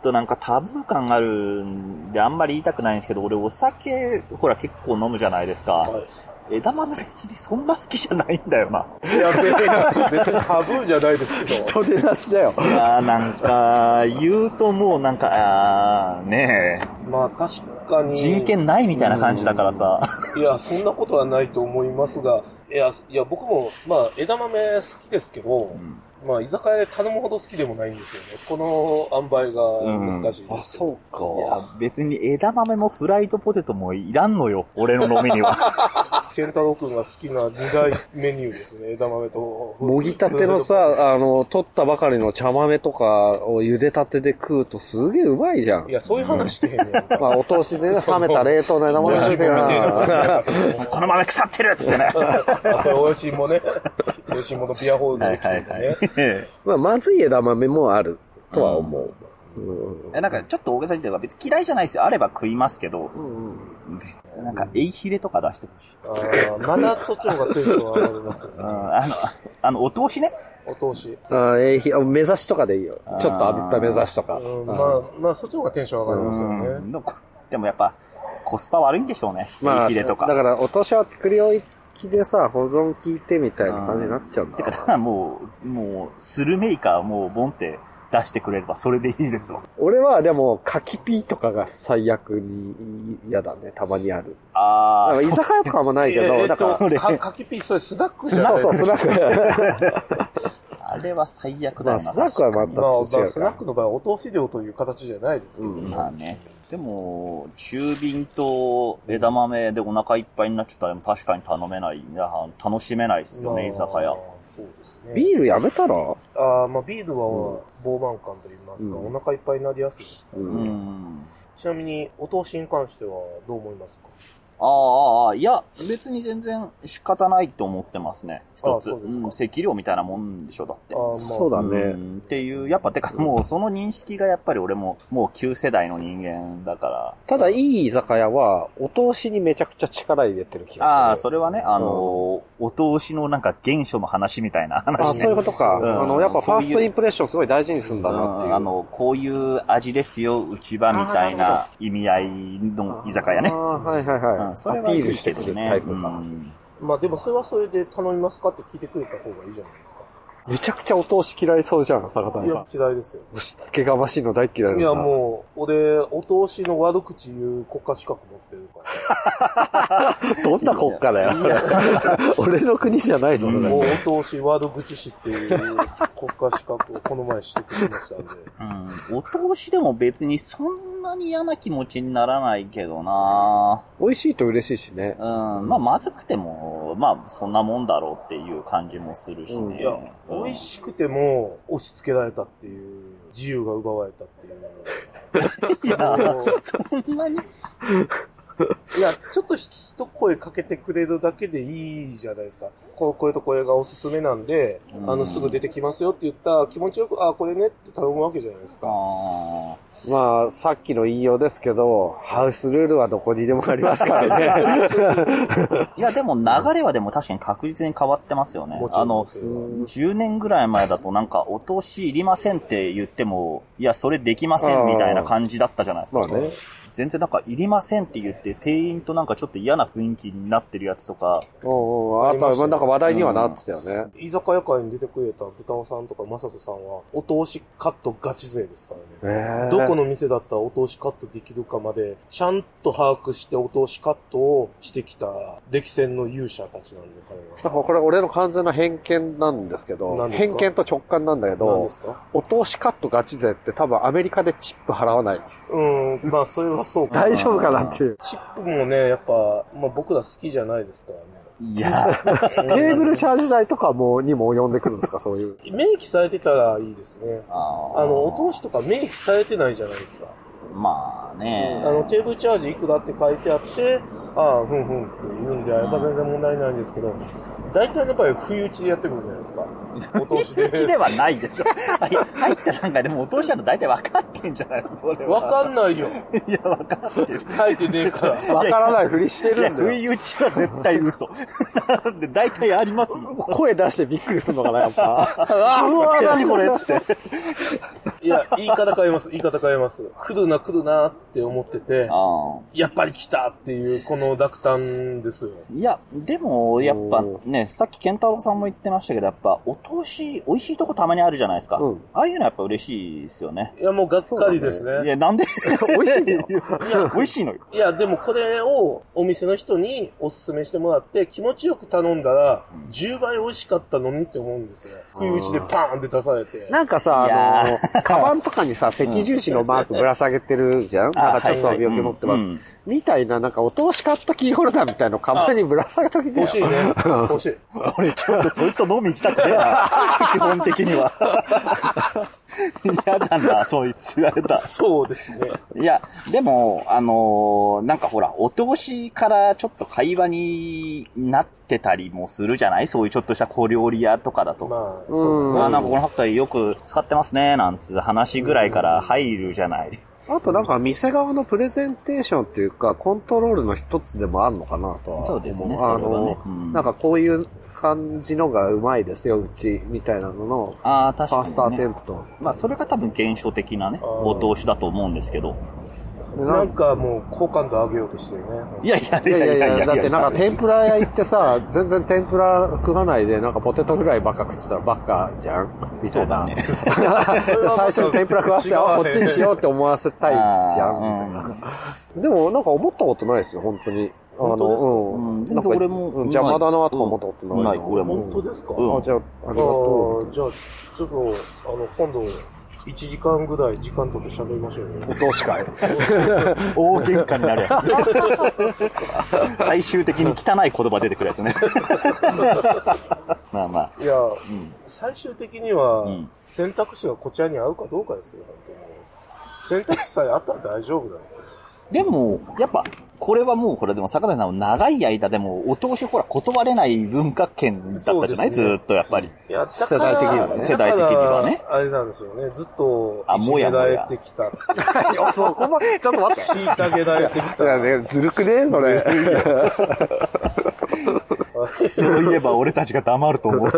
Speaker 3: となんかタブー感があるんであんまり言いたくないんですけど、俺お酒、ほら結構飲むじゃないですか。はい、枝豆別にそんな好きじゃないんだよな。
Speaker 1: いや、別に、別にタブーじゃないですけど。
Speaker 2: 人出だしだよ。
Speaker 3: いやーなんか、言うともうなんか、あーね
Speaker 1: え。まあ確かに。
Speaker 3: 人権ないみたいな感じだからさ。
Speaker 1: いや、そんなことはないと思いますが、いや、いや僕も、まあ枝豆好きですけど、うんまあ、居酒屋で頼むほど好きでもないんですよね。この塩梅が難しいです、
Speaker 3: うん。あ、そうか。いや、別に枝豆もフライドポテトもいらんのよ。俺の飲みには。
Speaker 1: 健太郎くんが好きな二大メニューですね。枝豆と。
Speaker 2: もぎたてのさ、あの、取ったばかりの茶豆とかを茹でたてで食うとすげえうまいじゃん。
Speaker 1: いや、そういう話してへんねん。
Speaker 2: まあ、お通しでね、冷めた冷凍の枝豆して
Speaker 3: な。この豆腐ってるっつってね。
Speaker 1: あ、それ美味しいもんね。美味しいものビアホールのエピソードね。はいはいはい
Speaker 2: まあ、まずい枝豆もあるとは思う。
Speaker 3: うんうん、なんかちょっと大げさに言ってるから別に嫌いじゃないですよ。あれば食いますけど、うんうん、なんかエイヒレとか出してほしい。
Speaker 1: ああ、まだそっちの方がテンション上がりますよね。
Speaker 3: うん、あの、あの、お通しね。
Speaker 1: お通し。
Speaker 2: ああ、エイヒレ、目指しとかでいいよ。ちょっと炙った目指しとか。
Speaker 1: うん、まあ、まあそっちの方がテンション上がりますよね。うん、
Speaker 3: でもやっぱコスパ悪いんでしょうね。まあ、エイヒレとか。
Speaker 2: だからお通しは作り置いでさ、保存効いてみたいな感じになっちゃうんだ。
Speaker 3: てか、もう、もう、スルメイカーもうボンって出してくれればそれでいいですわ。
Speaker 2: 俺はでも、カキピーとかが最悪に嫌だね、たまにある。
Speaker 3: ああ。
Speaker 2: 居酒屋とかもないけど、
Speaker 1: だからカキピー、それスナックじゃない
Speaker 2: そうそう、スナック。
Speaker 3: あれは最悪だよな。
Speaker 2: スナックはまた違う。
Speaker 1: スナックの場合はお通し料という形じゃないですけど、
Speaker 3: うん、まあね。でも、中瓶と枝豆でお腹いっぱいになっちゃったら確かに頼めない。いや楽しめないっすよね、居酒屋。
Speaker 1: そうですね。
Speaker 2: ビールやめたら
Speaker 1: ああ、まあビールは膨満感と言いますか、うん、お腹いっぱいになりやすいですから、ねうん。ちなみに、お通しに関してはどう思いますか？
Speaker 3: ああ、いや、別に全然仕方ないと思ってますね。一つ。うん、席料みたいなもんでしょ、だって。
Speaker 2: あ、まあ、そうだね、
Speaker 3: うん。っていう、やっぱ、てかもうその認識がやっぱり俺ももう旧世代の人間だから。
Speaker 2: ただ、いい居酒屋は、お通しにめちゃくちゃ力入れてる気がする。
Speaker 3: ああ、それはね、あの、うん、お通しのなんか原初の話みたいな話ね。
Speaker 2: あ、そういうことか。うん、あの、やっぱファーストインプレッションすごい大事にするんだなっていう。うん、
Speaker 3: あの、こういう味ですよ、うちはみたいな意味合いの居酒屋ね。
Speaker 2: ああ、はいはいはい。
Speaker 3: うん、それはいいですけどね。
Speaker 2: タイプか。うん、
Speaker 1: まあでもそれはそれで頼みますかって聞いてくれた方がいいじゃないですか。
Speaker 2: めちゃくちゃお通し嫌いそうじゃん、坂谷さん。いや、
Speaker 1: 嫌いですよ。
Speaker 2: 押し付けがましいの大嫌いだな。
Speaker 1: いや、もう、俺、お通しの悪口言う国家資格持ってるから。
Speaker 2: どんな国家だよ。俺の国じゃないぞ、それ。
Speaker 1: もう、お通し悪口師っていう国家資格をこの前してくれましたんで。
Speaker 3: うん。お通しでも別にそんなに嫌な気持ちにならないけどな。
Speaker 2: 美味しいと嬉しいしね。
Speaker 3: うん。まあ、まずくても、まあ、そんなもんだろうっていう感じもするしね。うん、いや
Speaker 1: 美味しくても押し付けられたっていう、自由が奪われたっていう。いや、
Speaker 3: そんなに
Speaker 1: いや、ちょっと一声かけてくれるだけでいいじゃないですか。こう、これとこれがおすすめなんで、あの、すぐ出てきますよって言ったら気持ちよく、あ、これねって頼むわけじゃないですか。
Speaker 2: あまあ、さっきの言いようですけど、ハウスルールはどこにでもありますからね。
Speaker 3: いや、でも流れはでも確かに確実に変わってますよね。あの、じゅうねんぐらい前だとなんか、お通しいりませんって言っても、いや、それできませんみたいな感じだったじゃないですか。まあね。全然なんかいりませんって言って店員となんかちょっと嫌な雰囲気になってるやつとか。
Speaker 2: おうおうあとはなんか話題にはなってたよね。
Speaker 1: うん、居酒屋会に出てくれた豚尾さんとかまさとさんはお通しカットガチ勢ですからね。えー、どこの店だったらお通しカットできるかまでちゃんと把握してお通しカットをしてきた歴戦の勇者たちなんで彼は。
Speaker 2: だからこれ俺の完全な偏見なんですけど、偏見と直感なんだけど、お通しカットガチ勢って多分アメリカでチップ払わない。
Speaker 1: うん、まあそれはそうか。
Speaker 2: 大丈夫かなっていう。
Speaker 1: チップもね、やっぱ、まあ僕ら好きじゃないですからね。
Speaker 3: いや、
Speaker 2: テーブルチャージ代とかも、にも及んでくるんですか、そういう。
Speaker 1: 明記されてたらいいですね。ああの、お通しとか明記されてないじゃないですか。
Speaker 3: まあね。
Speaker 1: あの、テーブルチャージいくらって書いてあって、ああ、ふんふんって言うんであれば全然問題ないんですけど、大体の場合、不意打ちでやってくるじゃないですか。お通しで。
Speaker 3: 不意打ちではないでしょ。入ったなんかでもお通しなの大体分かってんじゃないですか、それは。
Speaker 1: 分かんないよ。
Speaker 3: いや、分かってる。
Speaker 1: 書いてねえから。
Speaker 2: 分からないふりしてるんだよ。
Speaker 3: 不意打ちは絶対嘘。で、大体ありますよ。
Speaker 2: 声出してびっくりするのかな、やっぱ。
Speaker 3: うわ、何これっつって。
Speaker 1: いいや、言い方変えます、言い方変えます。来るな来るなって思ってて、あやっぱり来たっていう、この濁点ですよ。
Speaker 3: いや、でも、やっぱね、さっき健太郎さんも言ってましたけど、やっぱ、お通し、美味しいとこたまにあるじゃないですか。うん、ああいうのはやっぱ嬉しいですよね。
Speaker 1: いや、もうがっかりですね。
Speaker 3: ねいや、なんで
Speaker 2: 美味しいの
Speaker 3: いや、美味しいのよ。
Speaker 1: いや、でもこれをお店の人におすすめしてもらって、気持ちよく頼んだら、じゅうばい美味しかったのにって思うんですよ。不意打ちでパーンって出されて。
Speaker 2: なんかさ、あの、カバンとかにさ、赤十字のマークぶら下げてるじゃん、なんかちょっと病気持ってます。みたいな、なんかお通しカットキーホルダーみたいなのカバンにぶら下げときたよ。
Speaker 1: 欲しいね。欲しい。
Speaker 3: 俺ちょっとそいつと飲み行きたくねえな。基本的には。嫌だな、そいつ言われた。
Speaker 1: そうですね。
Speaker 3: いや、でも、あのー、なんかほら、お通しからちょっと会話になってたりもするじゃないそういうちょっとした小料理屋とかだと。まあ、そうまあ、なんかこの白菜よく使ってますね、なんつう話ぐらいから入るじゃない。
Speaker 2: あとなんか店側のプレゼンテーションっていうか、コントロールの一つでもあるのかなとは。
Speaker 3: そうですね、
Speaker 2: それはね。うん、なんかこういう感じのがうまいですよ、うち、みたいなのの、
Speaker 3: あ確かにね、
Speaker 2: ファーストアテンプト。
Speaker 3: まあそれが多分現象的なね、お通しだと思うんですけど。
Speaker 1: なんかもう好感度上げようとしてるね。
Speaker 3: いやいやいやいやいや
Speaker 2: だってなんか天ぷら屋行ってさ、全然天ぷら食わないでなんかポテトフライばっか食ってたらバカじゃんみたいな。ね、最初に天ぷら食わせて、あ、こっちにしようって思わせたいじゃん。うん、でもなんか思ったことないですよ、本当に。
Speaker 1: 本当ですか、
Speaker 3: うん、全然俺も
Speaker 2: 邪魔だなとか思ったことない。
Speaker 3: ない、俺も。
Speaker 1: 本当ですか、
Speaker 2: うん、あ、じゃあ、ありがと
Speaker 1: う。じゃあ、ちょっと、あの、今度、いちじかんぐらい時間とって喋りましょうよ。
Speaker 2: お通し会。
Speaker 3: 大喧嘩になるやつ。最終的に汚い言葉出てくるやつね。まあまあ。
Speaker 1: いや、うん、最終的には、選択肢がこちらに合うかどうかですよ。選択肢さえあったら大丈夫なんですよ。
Speaker 3: でも、やっぱ、これはもう、これでも、坂田さん長い間でも、お通しほら、断れない文化圏だったじゃない、ね、ずーっと、やっぱり。
Speaker 1: いや、
Speaker 2: 世代的にはね。
Speaker 3: 世代的にはね。
Speaker 1: あれなんですよね。ずっと、
Speaker 3: あ、もやもや。
Speaker 1: てきた。
Speaker 2: いや、そこまで、ちょっと待って。
Speaker 1: 虐げられてきた。
Speaker 2: いやね、ずるくねそれ。
Speaker 3: そういえば、俺たちが黙ると思う。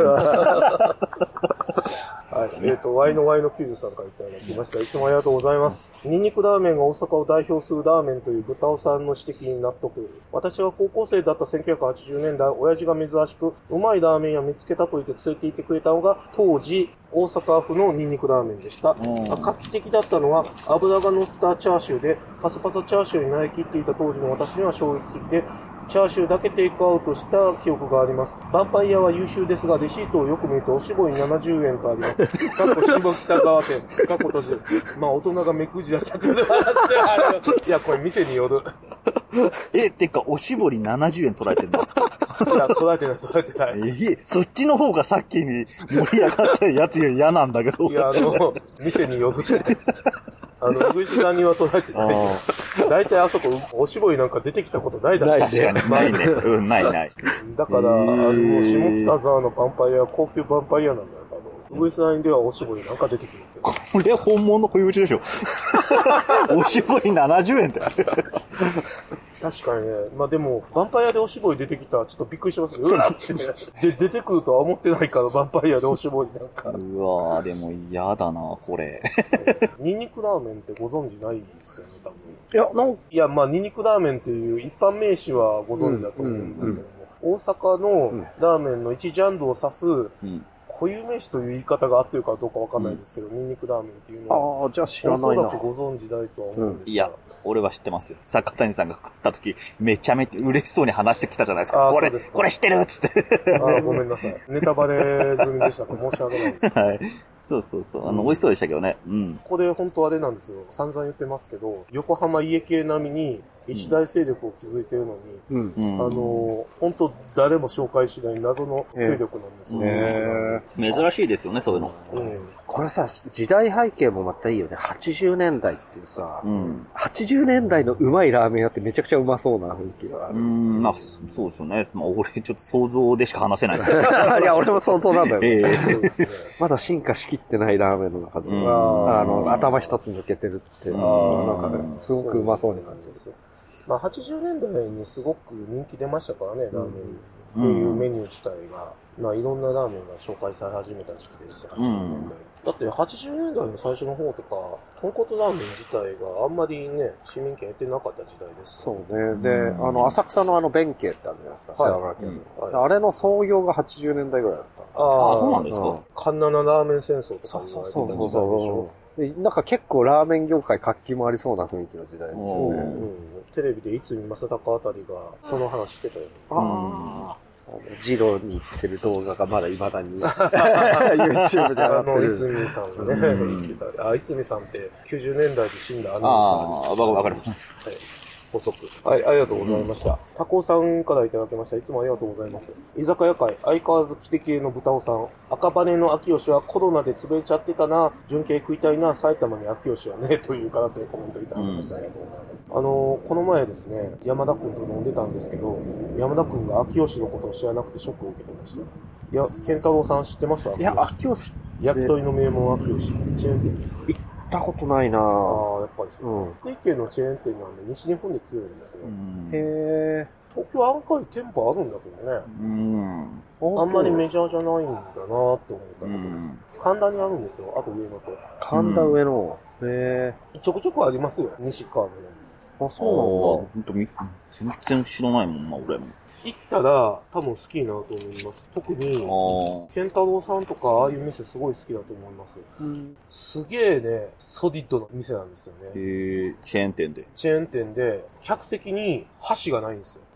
Speaker 1: はい。えっ、ー、と、ワイのワイのきゅうじゅうさんからいただきました。いつもありがとうございます。ニンニクラーメンが大阪を代表するラーメンという豚尾さんの指摘に納得。私は高校生だったせんきゅうひゃくはちじゅうねんだい、親父が珍しく、うまいラーメン屋見つけたと言って連れて行ってくれたのが、当時、大阪府のニンニクラーメンでした。画期的だったのは、油が乗ったチャーシューで、パサパサチャーシューになりきっていた当時の私には衝撃的で、チャーシューだけテイクアウトした記憶があります。ヴァンパイアは優秀ですが、レシートをよく見ると、おしぼりななじゅうえんとあります。過去下北沢店、過去閉じる。まあ、大人が目くじら客の話ではあります。いや、これ店による。
Speaker 3: え、てか、おしぼりななじゅうえん取られてるんですか？
Speaker 1: いや、取られてない、取られてない。
Speaker 3: ええ、そっちの方がさっきに盛り上がったやつより嫌なんだけど。
Speaker 1: いや、あの、店による。あの、うぐいすさんには取られてない。大体あそこ、おしぼりなんか出てきたことないだろう。
Speaker 3: 確かに、ないね。うん、ないない。
Speaker 1: だから、あの、下北沢のヴァンパイアは高級ヴァンパイアなんだよ、多分。うぐいすラインではおしぼりなんか出てきますよ。
Speaker 3: これは本物の小口でしょ。おしぼりななじゅうえんって。
Speaker 1: 確かにね。まあでも、ヴァンパイアでおしぼり出てきたらちょっとびっくりしますよ。うわって。で、出てくるとは思ってないから、ヴァンパイアでおしぼりなんか。
Speaker 3: うわぁ、でも嫌だな、これ。
Speaker 1: ニンニクラーメンってご存知ないですよね、多分。
Speaker 2: いや、なん
Speaker 1: いや、まあ、ニンニクラーメンっていう一般名詞はご存知だと思うんですけども、うんうんうん、大阪のラーメンの一ジャンルを指す、うん固有名詞という言い方が合ってるかどうかわかんないですけど、うん、ニンニクラーメンっていうのは。
Speaker 2: ああ、じゃあ知らないな。おそ
Speaker 1: らくご存知ないとは思うんですが、うん、
Speaker 3: いや、俺は知ってますよ。坂谷さんが食った時、めちゃめちゃ嬉しそうに話してきたじゃないですか。これ、これ知ってるっつって。
Speaker 1: ああ、ごめんなさい。ネタバレ済みでしたか申し訳ないです。
Speaker 3: はい。そうそうそう。あの、うん、美味しそうでしたけどね。うん。
Speaker 1: ここで本当あれなんですよ。散々言ってますけど、横浜家系並みに一大勢力を築いているのに、うん、あの、本当誰も紹介しない謎の勢力なんですよね。
Speaker 3: えー、珍しいですよね、そういうの。
Speaker 2: うん、これさ、時代背景もまたいいよね。はちじゅうねんだいっていうさ、うん、はちじゅうねんだいのうまいラーメン屋ってめちゃくちゃうまそうな雰囲気がある。
Speaker 3: うん、まあ、そうですよね。まあ、俺ちょっと想像でしか話せない。い
Speaker 2: や、俺も想像なんだよね。えー、
Speaker 1: ね
Speaker 2: まだ進化しきってないラーメンの中で、うん、あの、頭一つ抜けてるっていうのが、なんかね、すごくうまそうに感じる。
Speaker 1: まあ、はちじゅうねんだいにすごく人気出ましたからね、ラーメンっていうメニュー自体が、まあ、いろんなラーメンが紹介され始めた時期です。はちじゅうねんだいだってはちじゅうねんだいの最初の方とか、豚骨ラーメン自体があんまりね、市民権得てなかった時代です。
Speaker 2: そうね。で、うん、あの、浅草のあの、弁慶ってあるじゃないですか、世話村家の。あれの創業がはちじゅうねんだいぐらいだった。
Speaker 3: ああ、そうなんですか。
Speaker 1: カンナナラーメン戦争とか言われてた時代でしょ。
Speaker 2: なんか結構ラーメン業界活気もありそうな雰囲気の時代ですよね。うん、
Speaker 1: テレビでいつみ正隆あたりがその話してたよね。
Speaker 2: ああ。ジローに行ってる動画がまだ未だに YouTube で上がってる。
Speaker 1: あの、いつみさんがね、言ってた。あ、いつみさんってきゅうじゅうねんだいで死んだあの
Speaker 3: ああ、わかる。はい。
Speaker 1: 補足。はい、ありがとうございました。タコさんからいただきました。いつもありがとうございます。居酒屋会、相変わらずキテキレの豚尾さん。赤羽の秋吉はコロナで潰れちゃってたな。純系食いたいな。埼玉に秋吉はね。という形でコメントいただきました。ありがとうございます。あのー、この前ですね、山田くんと飲んでたんですけど、山田くんが秋吉のことを知らなくてショックを受けてました。いや、健太郎さん知ってますか？
Speaker 2: いや、秋吉。
Speaker 1: 焼き鳥の名門秋吉。チェーン店です。
Speaker 2: 行ったことないなぁ。
Speaker 1: ああ、やっぱりそう。うん、福井県のチェーン店なんで西日本で強いんですよ。
Speaker 2: へー。
Speaker 1: 東京案外店舗あるんだけどね。うん。あんまりメジャーじゃないんだなって思ったけど。神田にあるんですよ。あと上野と。
Speaker 2: 神田上野。へ
Speaker 1: ー。ちょくちょくありますよ。西川の。
Speaker 2: あ、そう
Speaker 3: なんだ。ほんと、全然知らないもんな、俺も。
Speaker 1: 行ったら多分好きになると思います。特に、健太郎さんとかああいう店すごい好きだと思います。うん、すげえね、ソリッドな店なんですよね。
Speaker 3: へえ、チェーン店で。
Speaker 1: チェーン店で、客席に箸がないんですよ。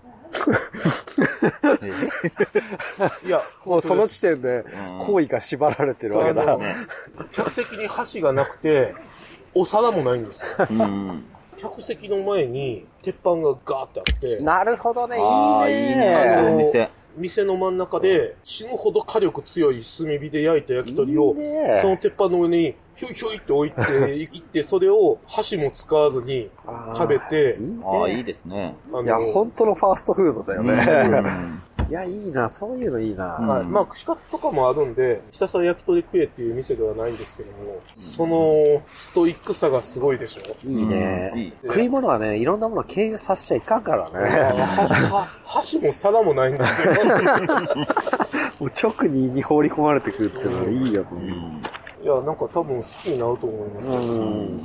Speaker 1: いや、
Speaker 2: もうその時点で行為が縛られてるわけだ。
Speaker 1: 客席に箸がなくて、お皿もないんですよ。うん客席の前に鉄板がガーってあって。
Speaker 2: なるほどね、いいね。
Speaker 3: ああ、いいね、そういう店。
Speaker 1: 店の真ん中で死ぬほど火力強い炭火で焼いた焼き鳥を、いいね、その鉄板の上にひょいひょいって置いていって、それを箸も使わずに食べて。
Speaker 3: ああ、いいですね。
Speaker 2: いや、本当のファーストフードだよね。いや、いいな、そういうのいいな。
Speaker 1: はい。まあ、串カツとかもあるんで、ひたすら焼き鳥食えっていう店ではないんですけども、その、ストイックさがすごいでしょ。
Speaker 2: いいね。いい食い物はね、いろんなもの経由させちゃいかんからね。
Speaker 1: 箸も皿もないんだけど。
Speaker 2: もう直に胃に放り込まれてくるっていうのはいいよ。
Speaker 1: いや、なんか多分好きになると思います。うん。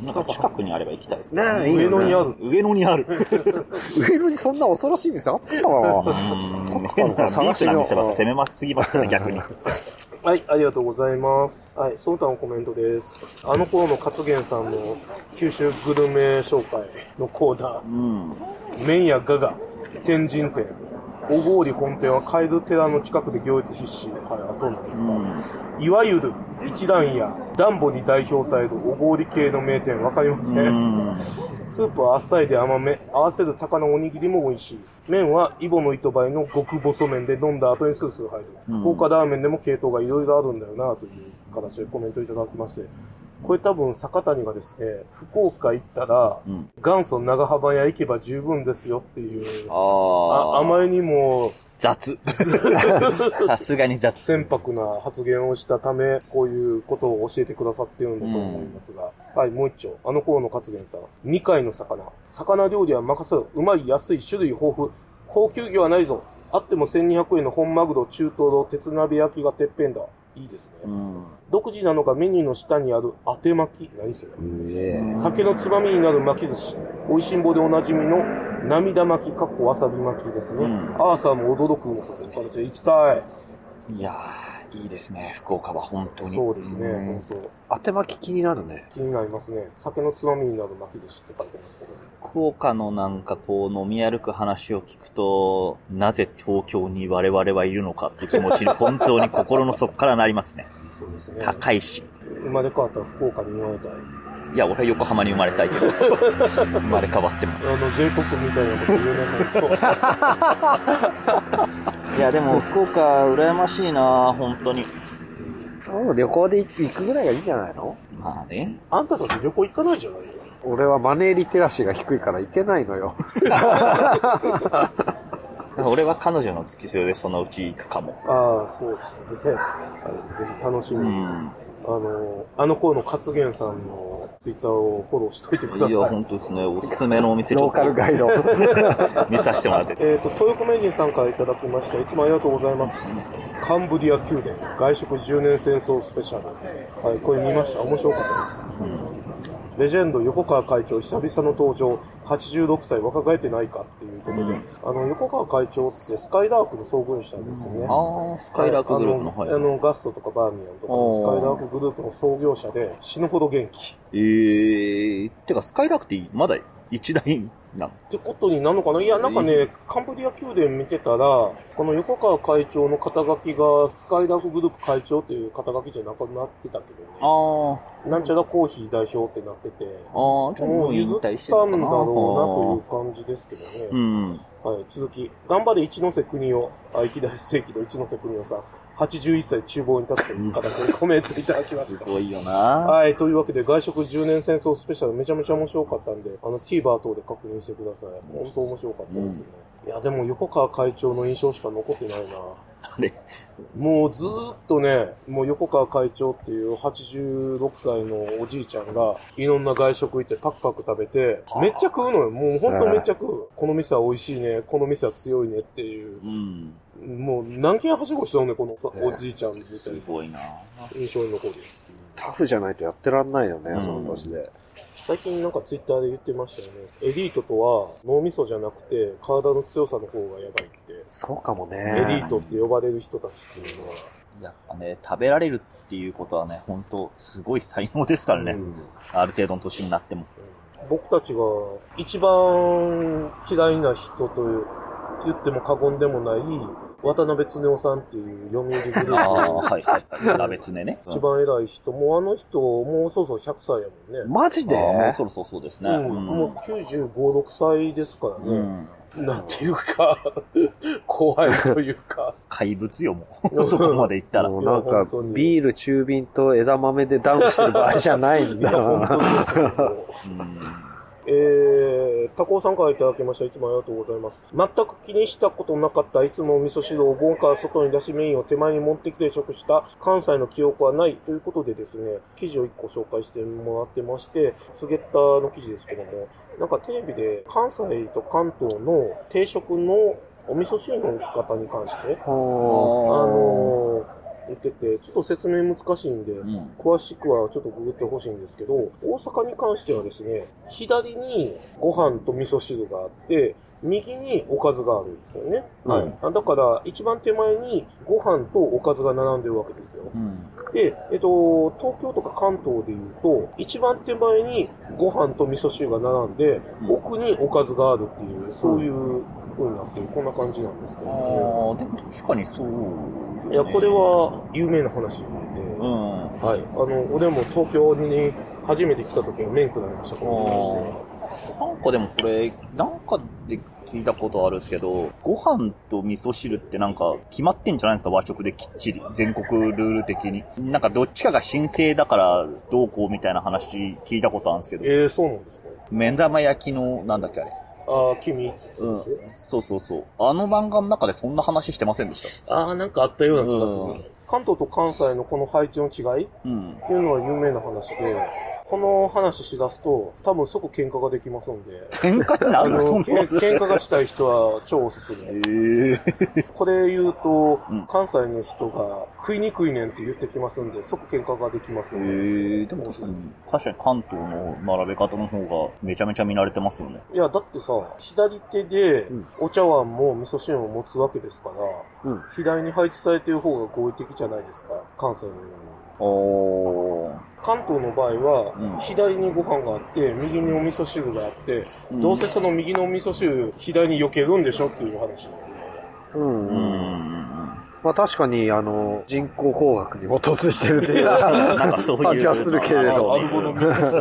Speaker 3: なんか近くにあれば行きたいですね。
Speaker 1: ね上野にある。
Speaker 3: 上野にある。
Speaker 2: 上野にそんな恐ろしい店あったかな
Speaker 3: 変な探しの店ばっか攻めますぎましたね、逆に。
Speaker 1: はい、ありがとうございます。はい、その他のコメントです。あの頃の勝元さんの九州グルメ紹介のコーナー。うん。麺屋ガガ、天神店。小郡本店はカエル寺の近くで行列必至。はい、あ、そうなんですか。うん、いわゆる一蘭屋、ダンボに代表される小郡系の名店、わかりますね。スープはあっさりで甘め、合わせる高菜おにぎりも美味しい。麺はイボの糸張りの極細麺で飲んだ後にスースー入る。うん、福岡ラーメンでも系統がいろいろあるんだよなという形でコメントいただきまして。これ多分坂谷がですね、福岡行ったら、うん、元祖長浜屋行けば十分ですよっていう、ああまりにも
Speaker 3: 雑。さすがに雑。
Speaker 1: 船舶な発言をしたため、こういうことを教えてくださっているんだと思いますが、うん、はい、もう一丁。あの頃の勝元さん。二階の魚。魚料理は任せる。うまい、安い、種類豊富。高級魚はないぞ。あってもせんにひゃくえんの本マグロ、中トロ、鉄鍋焼きがてっぺんだ。いいですね。うん、独自なのがメニューの下にある当て巻き。何それ、えー、酒のつまみになる巻き寿司。美味しんぼでおなじみの涙巻き、かっこわさび巻きですね。うん、アーサーも驚くのそこに形で行きたい。
Speaker 3: いやー、いいですね。福岡は本当に。
Speaker 1: そうですね、うん、本当。
Speaker 2: 当て巻き気になるね。
Speaker 1: 気になりますね。酒のつまみになる巻き寿司って書いてますけど。
Speaker 3: 福岡のなんかこう飲み歩く話を聞くと、なぜ東京に我々はいるのかって気持ちに本当に心の底からなりますね。そうですね。高いし。
Speaker 1: 生まれ変わったら福岡に生まれたい。
Speaker 3: いや、俺は横浜に生まれたいけど。生まれ変わっても。
Speaker 1: あの、ジェイポップ みたいなこと言えないと。
Speaker 3: いや、でも福岡羨ましいな本当に。
Speaker 2: 旅行で行くぐらいがいいんじゃないの？
Speaker 3: まあね。
Speaker 1: あんたたち旅行行かないじゃないよ。
Speaker 2: 俺はマネーリテラシーが低いから行けないのよ。
Speaker 3: 俺は彼女の付き添いでそのうち行くかも。
Speaker 1: ああ、そうですね。ぜひ楽しみに。うん、あの、あの頃の勝元さんのツイッターをフォローしといてください。
Speaker 3: いや、本当ですね。おすすめのお店ちょっと。
Speaker 2: ローカルガイド。
Speaker 3: 見させてもらって。
Speaker 1: えっと、豊子名人さんからいただきました。いつもありがとうございます。カンブリア宮殿、外食じゅうねん戦争スペシャル。はい、これ見ました。面白かったです。レジェンド横川会長久々の登場、はちじゅうろくさい若返ってないかっていうことで、うん、あの横川会長ってスカイラークの創業者ですよね。
Speaker 3: ああ、スカイラークグループの、
Speaker 1: はい、あの、あのガストとかバーミヤンとかのスカイラークグループの創業者で死ぬほど元気。
Speaker 3: えー、てかスカイラークってまだ一台なの
Speaker 1: ってことになるのかな。いや、なんかね、えー、カンブリア宮殿見てたら、この横川会長の肩書きがスカイラークグループ会長っていう肩書きじゃなくなってたけどね。
Speaker 3: あ
Speaker 1: あ。なんちゃらコーヒー代表ってなってて。
Speaker 3: ああ、ちょっともう
Speaker 1: 譲ったんだろうなという感じですけどね。
Speaker 3: うん。
Speaker 1: はい、続き。頑張れ一ノ瀬国夫。あ、いきなりステーキの一ノ瀬国夫さん。はちじゅういっさい厨房に立つという形でコメントいただきました。
Speaker 3: すごいよな。
Speaker 1: はい、というわけで外食じゅうねん戦争スペシャルめちゃめちゃ面白かったんで、あの TVer 等で確認してください。本当面白かったですね。うん、いや、でも横川会長の印象しか残ってないな。
Speaker 3: あれ
Speaker 1: もうずーっとね、もう横川会長っていうはちじゅうろくさいのおじいちゃんがいろんな外食行ってパクパク食べて、めっちゃ食うのよ。もうほんとめっちゃ食う。この店は美味しいね、この店は強いねっていう。うん、もう何軒はしごしちゃうね、このおじいちゃんみたいな。
Speaker 3: すごいな。
Speaker 1: 印象に残る。
Speaker 2: タフじゃないとやってらんないよね、うん、その年で。
Speaker 1: 最近なんかツイッターで言ってましたよね。エリートとは脳みそじゃなくて体の強さの方がやばいって。
Speaker 2: そうかもね。
Speaker 1: エリートって呼ばれる人たちっていうのは。
Speaker 3: やっぱね、食べられるっていうことはね、本当すごい才能ですからね。うん、ある程度の年になっても。
Speaker 1: 僕たちが一番嫌いな人と言っても過言でもない渡辺恒夫さんっていう読売グループ。
Speaker 3: ああ、はいはい。渡辺恒ね。
Speaker 1: 一番偉い人。もうあの人、もうそろそろひゃくさいやもんね。
Speaker 2: マジで
Speaker 3: もうそろそろそうですね。
Speaker 1: うん。もうきゅうじゅうご、ろくさいですからね。うん、なんていうか、怖いというか。
Speaker 3: 怪物よ、もう。そこまで行ったら。
Speaker 2: もうなんか、ビール中瓶と枝豆でダウンしてる場合じゃないんだよ。
Speaker 1: えー、タコーさんからいただきました。いつもありがとうございます。全く気にしたことなかったいつもお味噌汁をボンから外に出しメインを手前に持ってきて食した関西の記憶はないということでですね、記事をいっこ紹介してもらってまして、ツゲッターの記事ですけども、なんかテレビで関西と関東の定食のお味噌汁の置き方に関して、あのー、言ってて、ちょっと説明難しいんで、うん、詳しくはちょっとググってほしいんですけど、大阪に関してはですね、左にご飯と味噌汁があって、右におかずがあるんですよね。うん、はい。だから、一番手前にご飯とおかずが並んでるわけですよ。うん、で、えっと、東京とか関東で言うと、一番手前にご飯と味噌汁が並んで、うん、奥におかずがあるっていう、そういう風になってる、こんな感じなんですけどね。
Speaker 3: ああ、でも確かにそう、ね。
Speaker 1: いや、これは有名な話で、うん、はい。あの、俺も東京に初めて来た時は面食らいました、こ
Speaker 3: のなんかでもこれ、なんかで聞いたことあるんですけど、ご飯と味噌汁ってなんか決まってんじゃないですか、和食できっちり。全国ルール的に。なんかどっちかが神聖だからどうこうみたいな話聞いたことあるんですけど。
Speaker 1: えー、そうなんですか。
Speaker 3: 目玉焼きの、なんだっけあれ。
Speaker 1: ああ、君つつ、
Speaker 3: うん。そうそうそう。あの漫画の中でそんな話してませんでした。
Speaker 1: ああ、なんかあったような気がする。うん、関東と関西のこの配置の違いっていうのは有名な話で、この話しだすと、多分即喧嘩ができますんで。
Speaker 3: 喧嘩になるの？そんな
Speaker 1: 喧嘩がしたい人は超おすすめ。
Speaker 3: えー、
Speaker 1: これ言うと、うん、関西の人が食いにくいねんって言ってきますんで、即喧嘩ができますんで。
Speaker 3: えー、でも確かに、確かに関東の並べ方の方がめちゃめちゃ見慣れてますよね。
Speaker 1: いや、だってさ、左手でお茶碗も味噌汁も持つわけですから、うん、左に配置されてる方が合理的じゃないですか、関西のように。
Speaker 3: お
Speaker 1: 関東の場合は、うん、左にご飯があって、右にお味噌汁があって、うん、どうせその右のお味噌汁、左に避けるんでしょっていう話なんで。うん。うん。
Speaker 2: まあ確かに、あの、人工工学に基づいてるっていうなんかそういう感じはするけれど。
Speaker 1: アルゴの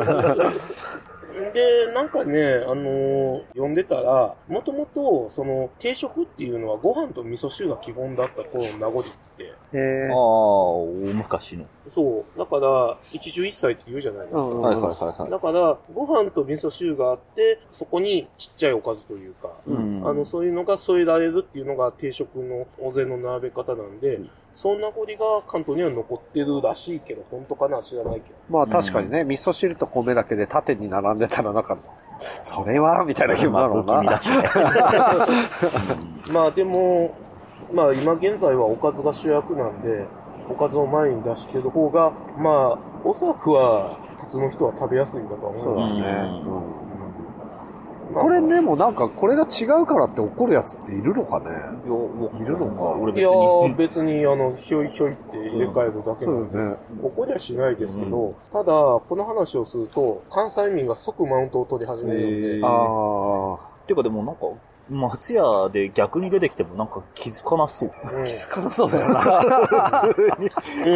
Speaker 1: で、なんかね、あのー、読んでたら、もともと、その、定食っていうのはご飯と味噌汁が基本だった頃の名残って。
Speaker 2: へ
Speaker 3: ああ、大昔の。
Speaker 1: そう。だから、一汁一菜って言うじゃないですか。
Speaker 3: はいはいはいはい。
Speaker 1: だから、ご飯と味噌汁があって、そこにちっちゃいおかずというか、うん、あの、そういうのが添えられるっていうのが定食のお膳の並べ方なんで、うん、そんなこりが関東には残ってるらしいけど、本当かな知らないけど。
Speaker 2: まあ確かにね、うん、味噌汁と米だけで縦に並んでたらなんか、それはみたいな気分なのな。
Speaker 3: まあ、不気味だ
Speaker 1: しね。まあでも、まあ今現在はおかずが主役なんで、おかずを前に出してる方が、まあ、おそらくは普通の人は食べやすいんだと思うんですね。そうですね。うん
Speaker 2: これでもなんかこれが違うからって怒るやつっているのかね。
Speaker 3: いや、いるのか。
Speaker 1: 俺別に。いや別にあの、ひょいひょいって入れ替えるだけなんで、うん、ね、怒りはしないですけど、うん、ただ、この話をすると、関西民が即マウントを取り始めるので。
Speaker 2: ああ。
Speaker 3: てかでもなんか、松屋で逆に出てきてもなんか気づかなそう。
Speaker 2: うん、気づかなそうだよな。普通に。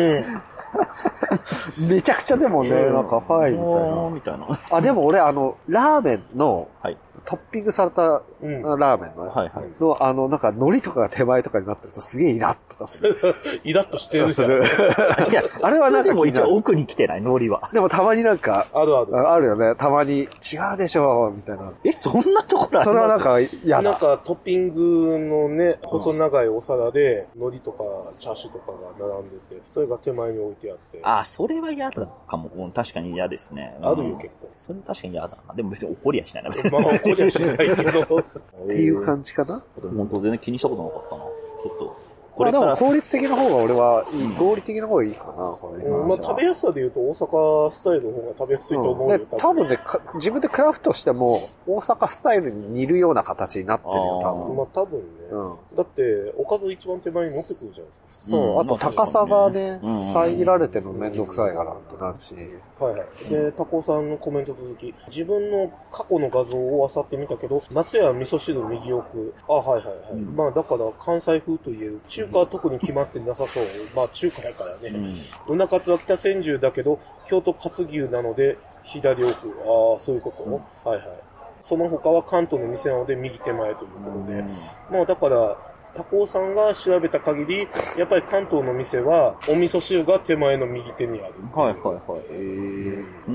Speaker 2: うん。めちゃくちゃでもね、うん、なんか、はい、みたいな。
Speaker 3: みたいな。
Speaker 2: あ、でも俺、あの、ラーメンの、はい、トッピングされたラーメンの、うん、はいはい、の、あの、なんか、海苔とかが手前とかになってるとすげえイラッとかする。
Speaker 1: イラッとしてる
Speaker 2: する。いや、あれはなんか。
Speaker 3: でも一応奥に来てない、海苔は。
Speaker 2: でもたまになんか、
Speaker 1: あるある。
Speaker 2: あるよね。たまに、違うでしょ、みたいな。
Speaker 3: え、そんなところあるの？
Speaker 2: それはなんか、嫌だ。
Speaker 1: なんか、トッピングのね、細長いお皿で、海苔とか、チャーシューとかが並んでて、それが手前に置いてあって。
Speaker 3: あ、それは嫌だかも。確かに嫌ですね。
Speaker 1: あるよ、結構。
Speaker 3: それ確かに嫌だな。でも別に怒りはしないな。
Speaker 1: まあ、怒りはしないけど。
Speaker 2: っていう感じかな？
Speaker 3: 本当全然気にしたことなかったな。ちょっと。
Speaker 2: これから。効率的な方が俺はいい。合理的な方がいいかな、これ。
Speaker 1: うん、まあ食べやすさで言うと大阪スタイルの方が食べやすいと思うよ、うん、
Speaker 2: 多分。多分ね、自分でクラフトしても大阪スタイルに似るような形になってるよ、多分。
Speaker 1: まあ多分ね。うん、だって、おかず一番手前に持ってくるじゃないですか。
Speaker 2: そう、うん、あと高さがね、遮られてるのめんどくさいからってなるし。
Speaker 1: はいはい。で、タコさんのコメント続き。自分の過去の画像を漁ってみたけど、松屋味噌汁右奥。あ、はいはいはい。うん、まあだから関西風と言える。中華は特に決まってなさそう。まあ中華だからね。うなかつは北千住だけど、京都カツ牛なので、左奥。ああ、そういうこと、うん、はいはい。その他は関東の店なので、右手前ということで。うん、まあだから、タコさんが調べた限り、やっぱり関東の店は、お味噌汁が手前の右手にある。
Speaker 3: はいはいはい。えー
Speaker 2: うん、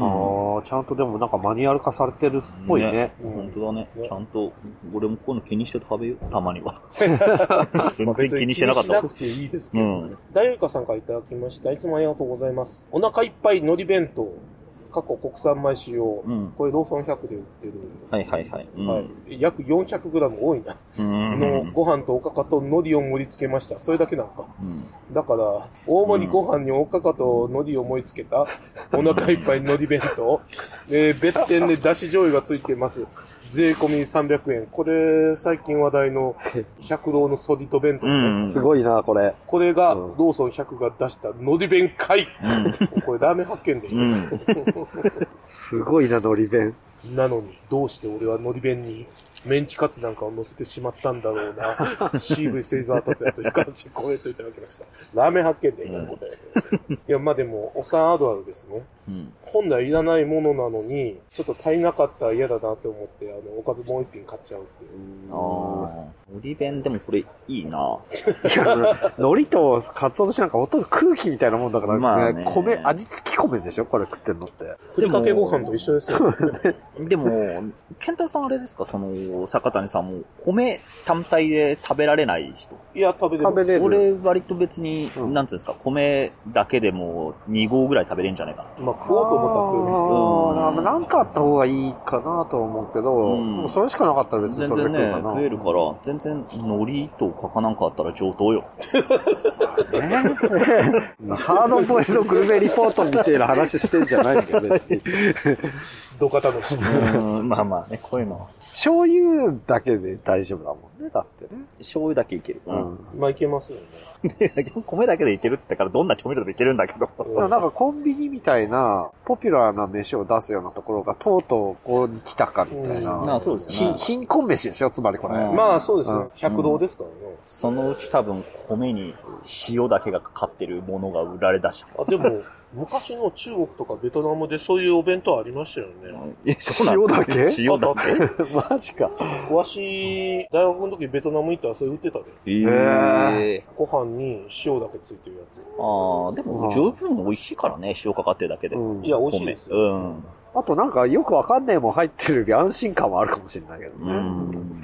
Speaker 2: ああ、ちゃんとでもなんかマニュアル化されてるっぽいね。ね、
Speaker 3: うん、本当だね。ちゃんと、俺もこういうの気にして食べよう、たまには。全然気にしてなかった。
Speaker 1: 気にしなくていいですけど、ね。うん。ダイユカさんからいただきました。いつもありがとうございます。お腹いっぱい海苔弁当。過去国産米使用、うん、これローソンひゃくで売ってる。
Speaker 3: はいはいはい。うん、
Speaker 1: はい、約 よんひゃくグラム 多いな。うん、のご飯とおかかと海苔を盛り付けました。それだけなのか。うん、だから、大盛りご飯におかかと海苔を盛り付けた、お腹いっぱい海苔弁当。えー、別店でだし醤油がついてます。税込みさんびゃくえん。これ、最近話題の百郎のソリト弁当、ね
Speaker 2: うん、すごいな、これ。
Speaker 1: これが、ローソンひゃくが出した海苔弁会。うん、これ、ラーメン発見で、うん。
Speaker 2: すごいな、海苔弁。
Speaker 1: なのに、どうして俺は海苔弁に、メンチカツなんかを乗せてしまったんだろうな。シーブイ 星座達也という形でコメントいただきました。ラーメン発見でいいな、これ。いや、まあでも、おさんあるあるですね。うん、本来いらないものなのに、ちょっと足りなかったら嫌だなって思って、あの、おかずもう一品買っちゃうっていう。
Speaker 3: ああ。海苔弁でもこれいいな。
Speaker 2: いや、海苔と鰹節なんかほとんど空気みたいなもんだから、ね、まあね、米、味付き米でしょこれ食ってんのって。
Speaker 1: ふりかけご飯と一緒ですよね。
Speaker 3: でも、ケンタロウさんあれですかその、坂谷さんも米単体で食べられない人。
Speaker 1: いや、食べれる。食べれる。
Speaker 3: 俺割と別に、うん、なんつうんですか、米だけでもに合ぐらい食べれるんじゃないかな。
Speaker 1: まあ、食おうと思ったら食うんですけど。
Speaker 2: うん、なんかあった方がいいかなと思うけど、うん、もうそれしかなかったら別にそれで食うかな。
Speaker 3: 全然ね、食えるから、全然海苔とかかなんかあったら上等よ。
Speaker 2: えー、ハードボイルドグルメリポートみたいな話してんじゃないけど別に。
Speaker 1: どか楽しみ。
Speaker 3: まあまあね、こういうのは。
Speaker 2: 醤油だけで大丈夫だもんね、だってね。
Speaker 3: 醤油だけいける。
Speaker 1: うん。まあいけますよね。
Speaker 3: 米だけでいけるって言ったからどんな調味料でいけるんだけど。
Speaker 2: なんかコンビニみたいなポピュラーな飯を出すようなところがとうとうここに来たかみたいな。
Speaker 3: うん、あそうですね。
Speaker 2: 貧困飯でしょつまりこれ。
Speaker 1: うん、まあそうですね。百堂ですからね、うん。
Speaker 3: そのうち多分米に塩だけがかかってるものが売られ出し。
Speaker 1: あ、でも、 昔の中国とかベトナムでそういうお弁当ありましたよね。
Speaker 3: え、そうなんですか？塩だけ？
Speaker 2: 塩だけマジか。
Speaker 1: わし、大学の時ベトナム行ったらそれ売ってたで。
Speaker 3: ええー。
Speaker 1: ご飯に塩だけついてるやつ。
Speaker 3: ああ、でも十分美味しいからね、塩かかってるだけで。
Speaker 1: うん、いや、美味しいですよ。
Speaker 3: うん。
Speaker 2: あとなんかよくわかんないもん入ってるより安心感もあるかもしれないけどね。うん、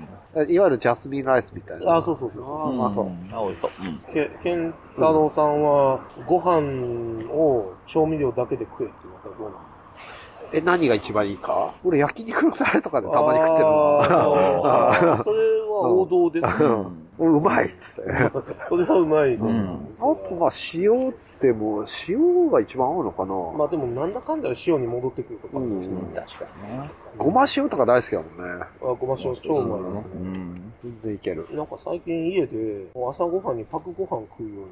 Speaker 2: いわゆるジャスミンライスみたいな。
Speaker 1: あ、そうそうそう。
Speaker 3: あ、まあそう。あ、美味しそう。うん。
Speaker 1: け、ケンタロウさんは、ご飯を調味料だけで食えって言われたらどうなの？
Speaker 2: え、何が一番いいか？俺焼肉のタレとかでたまに食ってるの
Speaker 1: ああ、それは王道ですね。
Speaker 2: うん、うまいっつって。
Speaker 1: それはうまいです。うん、
Speaker 2: あと、まあ、塩っても、塩が一番合うのかな？
Speaker 1: まあでも、なんだかんだ塩に戻ってくるとか、うん、
Speaker 3: 確かにね。
Speaker 2: ごま塩とか大好きだもんね。
Speaker 1: あ、ごま塩超うまいですね。
Speaker 2: うん。全然いける。
Speaker 1: なんか最近家で、朝ごはんにパックご飯食うようになって、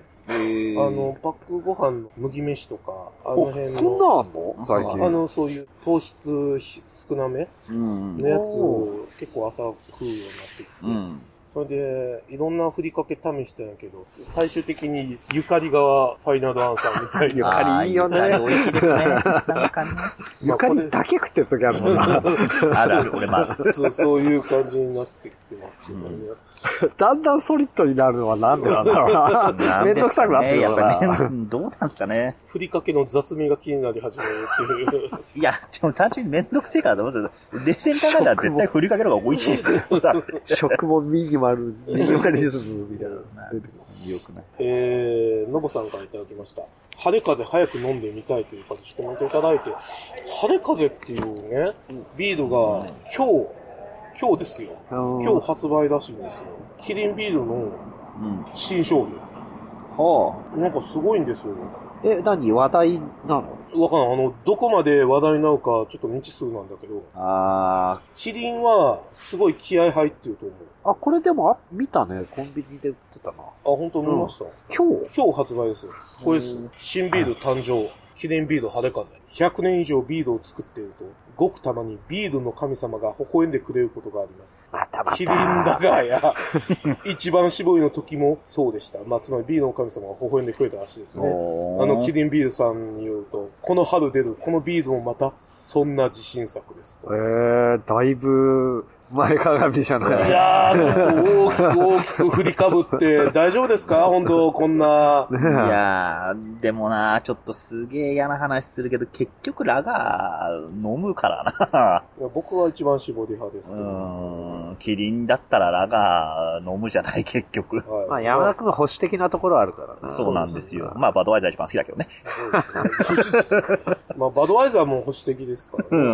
Speaker 1: あの、パックご飯の麦飯とか、あの辺の。
Speaker 2: そんなあんの最近。
Speaker 1: あの、そういう糖質少なめのやつを結構朝食うようになってきて、うん、それで、いろんなふりかけ試したんやけど、最終的にゆかりがファイナルアンサーみたいな。
Speaker 2: ゆかりいいよね。
Speaker 3: 美味しいですね。なんかね。
Speaker 2: ゆかりだけ食ってる時あるもんな。
Speaker 3: あるある、俺まだ。
Speaker 1: そう、そういう感じになってきてますけどね。
Speaker 2: うん、だんだんソリッドになるのはなんでなんだろうな。めんどくさくなってるのかな。
Speaker 3: やっぱね、どうなんですかね。
Speaker 1: ふりかけの雑味が気になり始めるっていう。
Speaker 3: いや、でも単純にめんどくせえからどうする？冷静に考えたら絶対ふりかけの方が美味しいですよ。だって。
Speaker 2: 食もミニマル、ミニマリズムみたいな。よ
Speaker 3: くない。
Speaker 1: えー、のぼさんからいただきました。晴れ風早く飲んでみたいという形でコメントいただいて、晴れ風っていうね、ビールが今日、今日ですよ。今日発売らしいんですよ。キリンビールの新商品。はあ。なんかすごいんですよ。
Speaker 2: え、何話題なの？
Speaker 1: わかんない。あの、どこまで話題になるかちょっと未知数なんだけど。あー。キリンはすごい気合入ってると思う。
Speaker 2: あ、これでもあ、見たね。コンビニで売ってたな。あ、
Speaker 1: 本当見ました、うん、
Speaker 2: 今日
Speaker 1: 今日発売ですよ。これです。新ビール誕生。キリンビール晴れ風。ひゃくねん以上ビールを作っていると、ごくたまにビールの神様が微笑んでくれることがあります。
Speaker 2: またまた。
Speaker 1: キリンだがや、一番搾りの時もそうでした。まあ、つまりビールの神様が微笑んでくれたらしいですね。あの、キリンビールさんによると、この春出るこのビールもまた、そんな自信作です。
Speaker 2: えー、だいぶ、前かがみじゃない。
Speaker 1: いやー、ちょっと大きく大きく振りかぶって、大丈夫ですか本当こんな。
Speaker 3: いやー、でもな、ちょっとすげえ嫌な話するけど、結局ラガー飲むからな。
Speaker 1: いや僕は一番搾り派ですけど。う
Speaker 3: ーん、キリンだったらラガー飲むじゃない、結局。
Speaker 2: はい、まあ、山田君は保守的なところあるからな。
Speaker 3: そうなんですよ。まあ、バドワイザー一番好きだけどね。
Speaker 1: そうですね。まあ、バドワイザーも保守的ですからね。
Speaker 2: うん。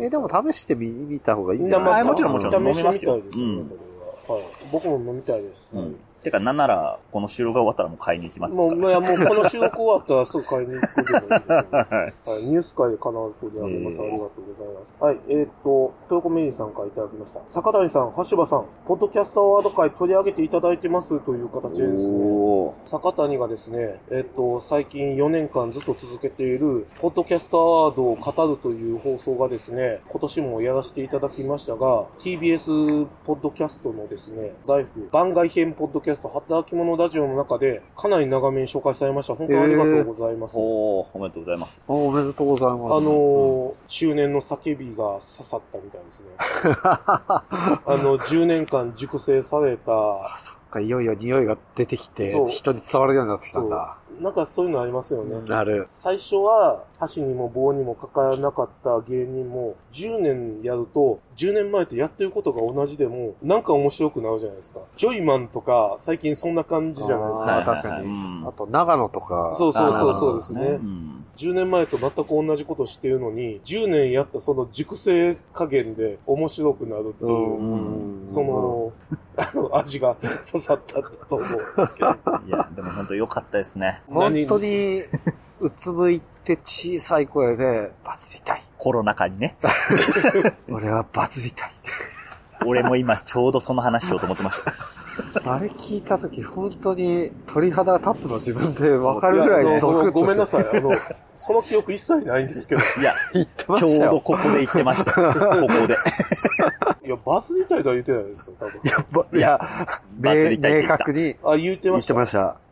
Speaker 2: え、でも試してみ、見た方がいいんじゃない？
Speaker 3: まあ、もちろんもちろん飲みますよ。
Speaker 1: うん。はい。僕も飲みたいです。
Speaker 3: うん。てか、なんなら、この収録が終わったらもう買いに行きますから。
Speaker 1: もう、いや、もうこの収録終わったらすぐ買いに行くでもいいですよ、ね。はい。ニュース会で必ず取り上げます。ありがとうございます。はい。えー、っと、豊子メリーさんからいただきました。坂谷さん、橋場さん、ポッドキャストアワード会取り上げていただいてますという形でですね。坂谷がですね、えー、っと、最近よねんかんずっと続けている、ポッドキャストアワードを語るという放送がですね、今年もやらせていただきましたが、ティービーエス ポッドキャストのですね、ライフ番外編ポッドキャスト働き者ラジオの中でかなり長めに紹介されました。本当にありがとうございます。
Speaker 3: えー、おー、おめでとうございます。
Speaker 2: おめでとうございます。
Speaker 1: あのー、中年の叫びが刺さったみたいですね。あの、じゅうねんかん熟成された。
Speaker 2: そっか、いよいよ匂いが出てきて、人に伝わるようになってきたんだ。
Speaker 1: なんかそういうのありますよね。
Speaker 2: なる。
Speaker 1: 最初は、箸にも棒にもかからなかった芸人も、じゅうねんやると、じゅうねんまえとやってることが同じでも、なんか面白くなるじゃないですか。ジョイマンとか、最近そんな感じじゃないですか。
Speaker 2: ああ、確かに、うん。あと、長野とか。
Speaker 1: そうそうそうそうですね。うん、じゅうねんまえと全く同じことしてるのに、じゅうねんやったその熟成加減で面白くなるっていう、うん、その、あの、味が刺さったと思うんですけど。
Speaker 3: いや、でも本当良かったですね。
Speaker 2: 本当に、うつむいて小さい声で、バズりたい。
Speaker 3: コロナ禍にね。
Speaker 2: 俺はバズりたい。
Speaker 3: 俺も今ちょうどその話しようと思ってました。
Speaker 2: あれ聞いたとき本当に鳥肌が立つの自分で分かるぐらいゾクッとして。
Speaker 1: ごめんなさい。あの、その記憶一切ないんですけど。
Speaker 3: いや、言ってましたよ。ちょうどここで言ってました。ここで。
Speaker 1: いや、バズりたいとは言ってないですよ、多分。
Speaker 2: いや、ばいや明確に。
Speaker 1: あ、言ってました。
Speaker 2: 言ってました。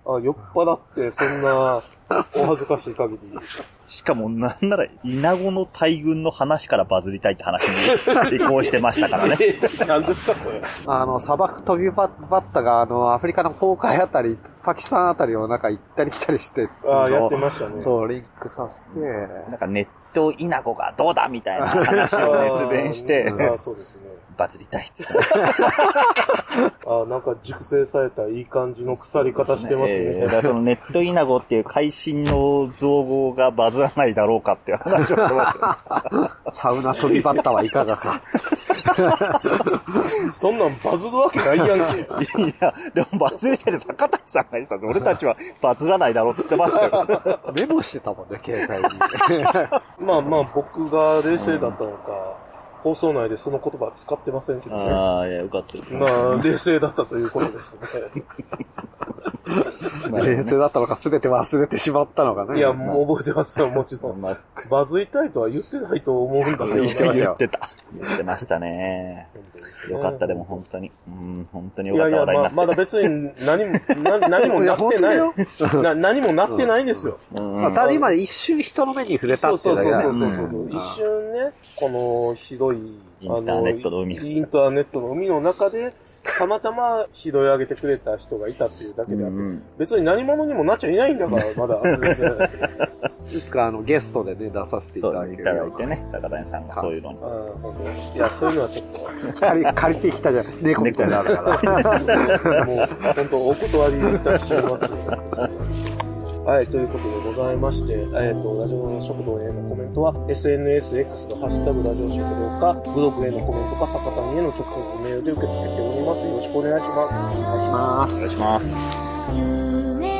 Speaker 1: あ、酔っ払って、そんな、お恥ずかしい限り。
Speaker 3: しかも、なんなら、イナゴの大群の話からバズりたいって話に移行してましたからね。
Speaker 1: 何ですか、これ。
Speaker 2: あの、砂漠飛びバッタが、あの、アフリカの紅海あたり、パキスタンあたりをなんか行ったり来たりして、
Speaker 1: ああ、やってましたね。
Speaker 2: そう、リンクさせて。
Speaker 3: なんか、ネットイナゴがどうだみたいな話を熱弁して、
Speaker 1: ああ、そうですね。
Speaker 3: バズりたいって。
Speaker 1: あ、なんか熟成されたいい感じの腐り方してますね。
Speaker 3: えー、だからそのネットイナゴっていう会心の造語がバズらないだろうかっていう話をしてましたね。
Speaker 2: サウナ飛びバッタはいかがか。
Speaker 1: そんなんバズるわけないやんけ。い
Speaker 3: や、でもバズりたいで坂谷さんが言ってた俺たちはバズらないだろうって言ってましたよ。
Speaker 2: メモしてたもんね、携帯に。
Speaker 1: まあまあ僕が冷静だったのか、放送内でその言葉使ってませんけどね。
Speaker 3: ああ、いや、よかったですね。
Speaker 1: まあ、冷静だったということですね。
Speaker 2: まあ、冷静だったのか全て忘れてしまったのかね。
Speaker 1: いや、もう覚えてますよ、もちろん。まあ、バズりたいとは言ってないと思うんだけど、ね、
Speaker 3: 言ってました。言ってた。言ってましたね。よかった、でも本当に。うん、本当によかった。
Speaker 1: いやいや、まあ、まだ別に何も、な何もなってない。な何もなってないんですよ。
Speaker 2: うん、まあ、ただ今一瞬人の目に触れたっていうだけだ
Speaker 1: そうそうそうそうそう、うん。一瞬ね、この広い、
Speaker 3: インターネットの海。
Speaker 1: インターネットの海の中で、たまたま拾い上げてくれた人がいたっていうだけであって、うん、別に何者にもなっちゃいないんだから、まだ。
Speaker 2: いつかあのゲストでね、出させていただける。
Speaker 3: そう、いただいてね、高谷さんがそういうのに。
Speaker 1: いや、そういうのはちょっと。
Speaker 2: 借り、借りてきたじゃん。猫みたいになるから。
Speaker 1: もう、本当お断りいたしますよ。はい、ということでございまして、えっ、ー、と、ラジオ食堂へのコメントは、エスエヌエスエックス のハッシュタグラジオ食堂か、ブログへのコメントか、坂谷への直接メールで受け付けております。よろしくお願いします。
Speaker 2: お願いします。
Speaker 3: お願いします。